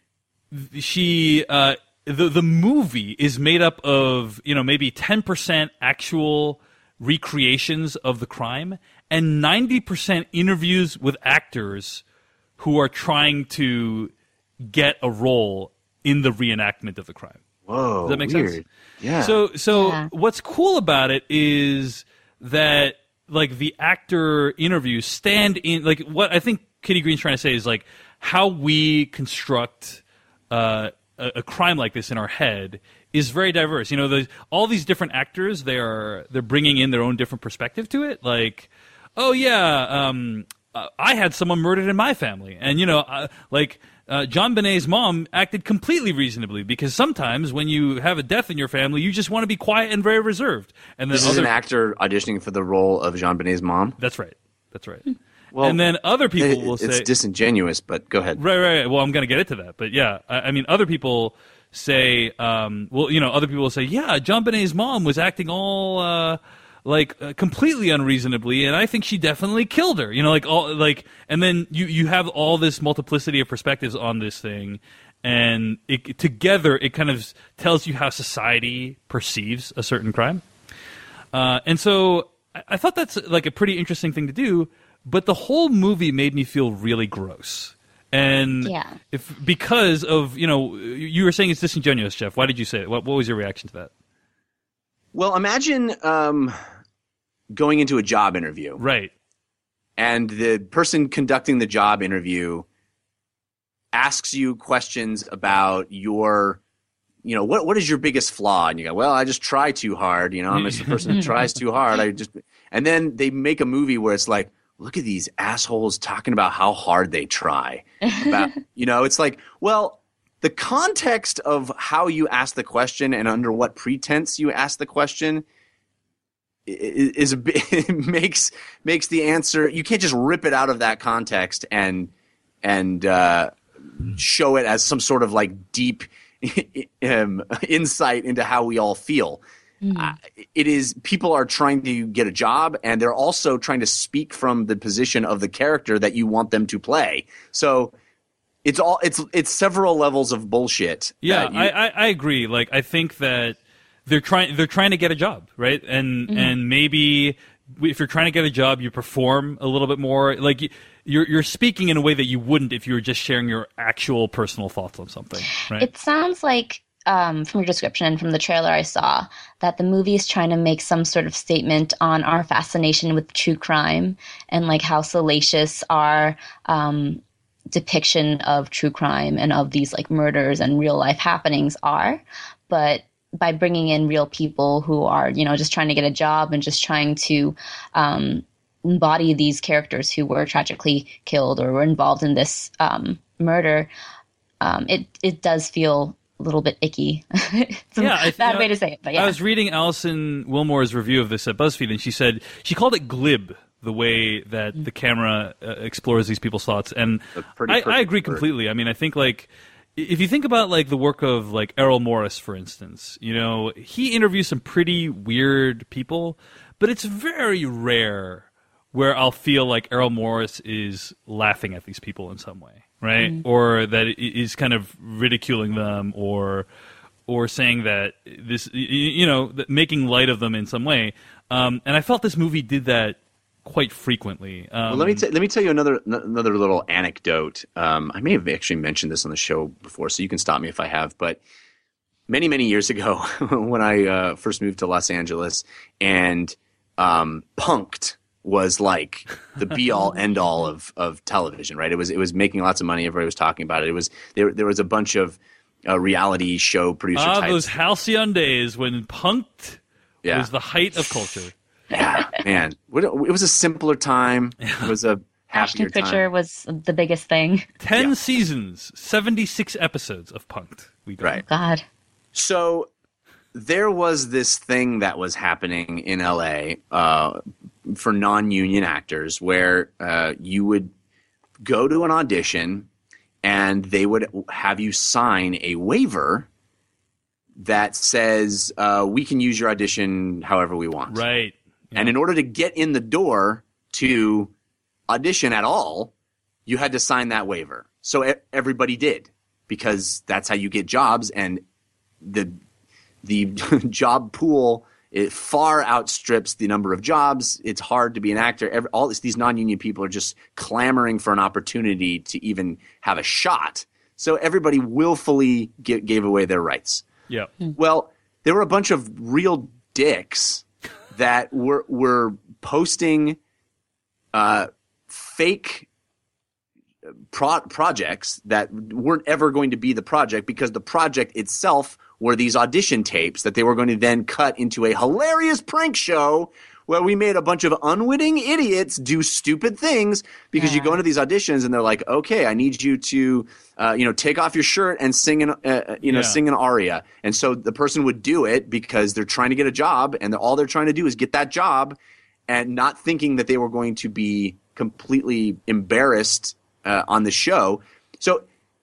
she uh, the the movie is made up of, you know, maybe ten percent actual recreations of the crime and ninety percent interviews with actors who are trying to get a role in the reenactment of the crime. Whoa, Does that make weird. sense? Yeah. So, so Yeah. what's cool about it is that, like, the actor interviews stand in, like, what I think Kitty Green's trying to say is, like, how we construct uh, a, a crime like this in our head is very diverse. You know, the, all these different actors, they are they're bringing in their own different perspective to it. Like, oh yeah, um, uh, I had someone murdered in my family, and you know, uh, like. Uh, JonBenet's mom acted completely reasonably because sometimes when you have a death in your family, you just want to be quiet and very reserved. And then This is other, an actor auditioning for the role of JonBenet's mom? That's right. That's right. Well, and then other people it- will it's say... disingenuous, but go ahead. Right, right, right. Well, I'm going to get into that. But yeah, I, I mean, other people say... Um, well, you know, other people will say, yeah, JonBenet's mom was acting all... Uh, like uh, completely unreasonably, and I think she definitely killed her. You know, like all like, and then you you have all this multiplicity of perspectives on this thing, and it, together it kind of tells you how society perceives a certain crime. Uh, and so I, I thought that's like a pretty interesting thing to do. But the whole movie made me feel really gross. And Yeah. if because of, you know, you were saying it's disingenuous, Jeff. Why did you say it? What, what was your reaction to that? Well, imagine um, going into a job interview. Right. And the person conducting the job interview asks you questions about your, you know, what what is your biggest flaw? And you go, well, I just try too hard. You know, I'm just the person who tries too hard. I just, and then they make a movie where it's like, look at these assholes talking about how hard they try. About, you know, it's like, well, the context of how you ask the question and under what pretense you ask the question is, is a bit, makes makes the answer. You can't just rip it out of that context and and uh, show it as some sort of like deep um, insight into how we all feel. Mm. Uh, it is people are trying to get a job, and they're also trying to speak from the position of the character that you want them to play. So. It's all it's it's several levels of bullshit. Yeah, that you- I, I I agree. Like, I think that they're trying they're trying to get a job, right? And Mm-hmm. and maybe if you're trying to get a job, you perform a little bit more. Like y- you're you're speaking in a way that you wouldn't if you were just sharing your actual personal thoughts on something, right? It sounds like, um, from your description and from the trailer I saw, that the movie is trying to make some sort of statement on our fascination with true crime and like how salacious our um, depiction of true crime and of these like murders and real life happenings are. But by bringing in real people who are, you know, just trying to get a job and just trying to um, embody these characters who were tragically killed or were involved in this um, murder, um, it it does feel a little bit icky. It's a Yeah, I- bad you know, way to say it, but yeah. I was reading Alison Wilmore's review of this at BuzzFeed, and she said she called it glib, the way that the camera uh, explores these people's thoughts, and A pretty I, I perfect agree word. completely. I mean, I think like if you think about like the work of like Errol Morris, for instance, you know, he interviews some pretty weird people, but it's very rare where I'll feel like Errol Morris is laughing at these people in some way, right? Mm. Or that it is kind of ridiculing them, or or saying that this, you know, making light of them in some way. Um, and I felt this movie did that quite frequently. Um, well, let me t- let me tell you another another little anecdote. Um, I may have actually mentioned this on the show before, so you can stop me if I have. But many many years ago, when I uh, first moved to Los Angeles, and um, Punk'd was like the be all end all of, of television, right? It was it was making lots of money. Everybody was talking about it. It was there. There was a bunch of uh, reality show producer ah, types. Those halcyon days when Punk'd yeah. was the height of culture. Yeah, man. It was a simpler time. It was a happier Ashton Kutcher time. was the biggest thing. Ten yeah. seasons, seventy-six episodes of Punk'd. We got. Right. Oh, God. So there was this thing that was happening in L A uh, for non-union actors where uh, you would go to an audition and they would have you sign a waiver that says uh, we can use your audition however we want. Right. Yeah. And in order to get in the door to audition at all, you had to sign that waiver. So e- everybody did, because that's how you get jobs, and the the job pool, it far outstrips the number of jobs. It's hard to be an actor. Every, all this, these non-union people are just clamoring for an opportunity to even have a shot. So everybody willfully g- gave away their rights. Yeah. Well, there were a bunch of real dicks that were were posting uh, fake pro- projects that weren't ever going to be the project, because the project itself were these audition tapes that they were going to then cut into a hilarious prank show where we made a bunch of unwitting idiots do stupid things, because yeah. you go into these auditions and they're like, okay, I need you to, uh, you know, take off your shirt and sing an, uh, you know, yeah. sing an aria. And so the person would do it because they're trying to get a job, and all they're trying to do is get that job, and not thinking that they were going to be completely embarrassed uh, on the show. So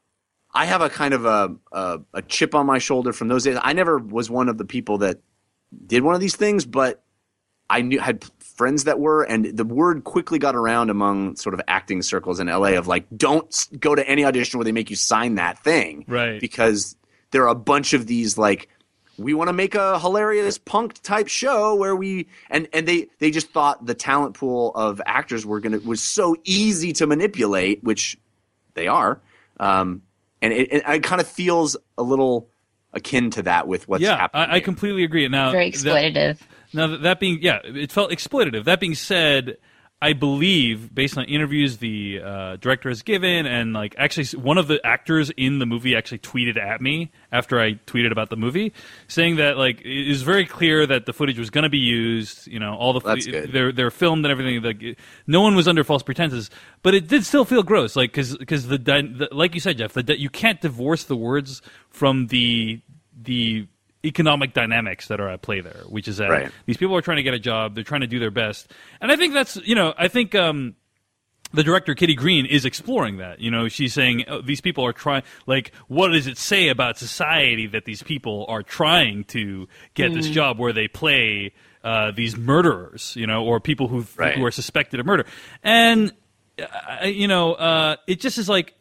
I have a kind of a, a, a chip on my shoulder from those days. I never was one of the people that did one of these things, but I knew had friends that were, and the word quickly got around among sort of acting circles in L A of like, don't go to any audition where they make you sign that thing, right? Because there are a bunch of these like, we want to make a hilarious punk type show where we and and they they just thought the talent pool of actors were gonna was so easy to manipulate, which they are, um, and it, it, it kind of feels a little akin to that with what's yeah, happening. I, I completely agree. Now, very exploitative. That, Now, that being, yeah, it felt exploitative. That being said, I believe, based on interviews the uh, director has given, and like actually one of the actors in the movie actually tweeted at me after I tweeted about the movie, saying that like it was very clear that the footage was going to be used. You know, all the That's good. they're they're filmed and everything. Like, no one was under false pretenses, but it did still feel gross. Like because because the, the like you said, Jeff, the you can't divorce the words from the the. economic dynamics that are at play there, which is that right. these people are trying to get a job, they're trying to do their best, and I think that's, you know, I think um, the director Kitty Green is exploring that. You know, she's saying oh, these people are trying, like, what does it say about society that these people are trying to get mm. this job where they play uh, these murderers, you know, or people who right. who are suspected of murder, and uh, you know, uh, it just is like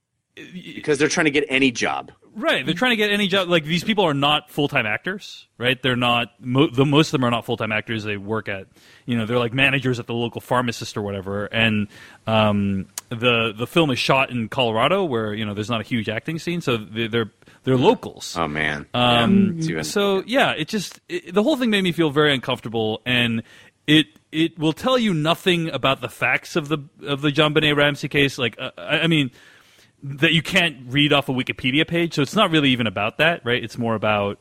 because they're trying to get any job. Right, they're trying to get any job. Like, these people are not full-time actors, right? They're not. Mo- the most of them are not full-time actors. They work at, you know, they're like managers at the local pharmacist or whatever. And um, the the film is shot in Colorado, where you know there's not a huge acting scene, so they're they're, they're locals. Oh man. Um, yeah, so yeah, it just it, the whole thing made me feel very uncomfortable, and it it will tell you nothing about the facts of the of the JonBenet Ramsey case. Like, uh, I, I mean. That you can't read off a Wikipedia page, so it's not really even about that, right? It's more about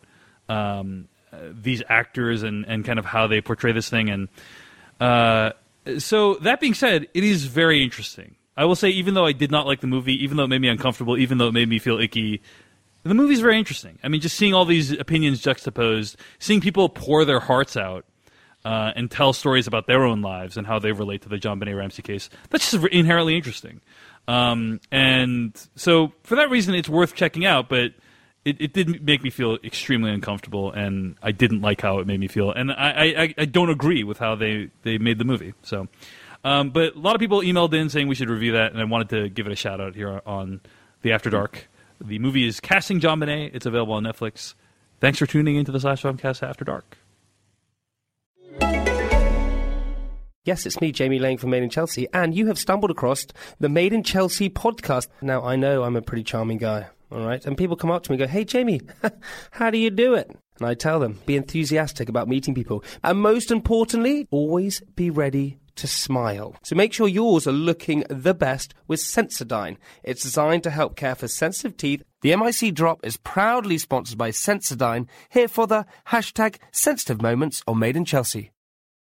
um, uh, these actors and, and kind of how they portray this thing. And uh, so that being said, it is very interesting. I will say, even though I did not like the movie, even though it made me uncomfortable, even though it made me feel icky, the movie is very interesting. I mean, just seeing all these opinions juxtaposed, seeing people pour their hearts out, uh, and tell stories about their own lives and how they relate to the JonBenet Ramsey case. That's just inherently interesting. Um, and so for that reason, it's worth checking out, but it, it did make me feel extremely uncomfortable, and I didn't like how it made me feel. And I, I, I don't agree with how they, they made the movie. So, um, but a lot of people emailed in saying we should review that, and I wanted to give it a shout out here on the After Dark. The movie is Casting JonBenet. It's available on Netflix. Thanks for tuning into the Slash Filmcast After Dark. Yes, it's me, Jamie Lang from Made in Chelsea, and you have stumbled across the Made in Chelsea podcast. Now, I know I'm a pretty charming guy, all right? And people come up to me and go, hey, Jamie, how do you do it? And I tell them, be enthusiastic about meeting people. And most importantly, always be ready to smile. So make sure yours are looking the best with Sensodyne. It's designed to help care for sensitive teeth. The M I C drop is proudly sponsored by Sensodyne, here for the hashtag sensitive moments on Made in Chelsea.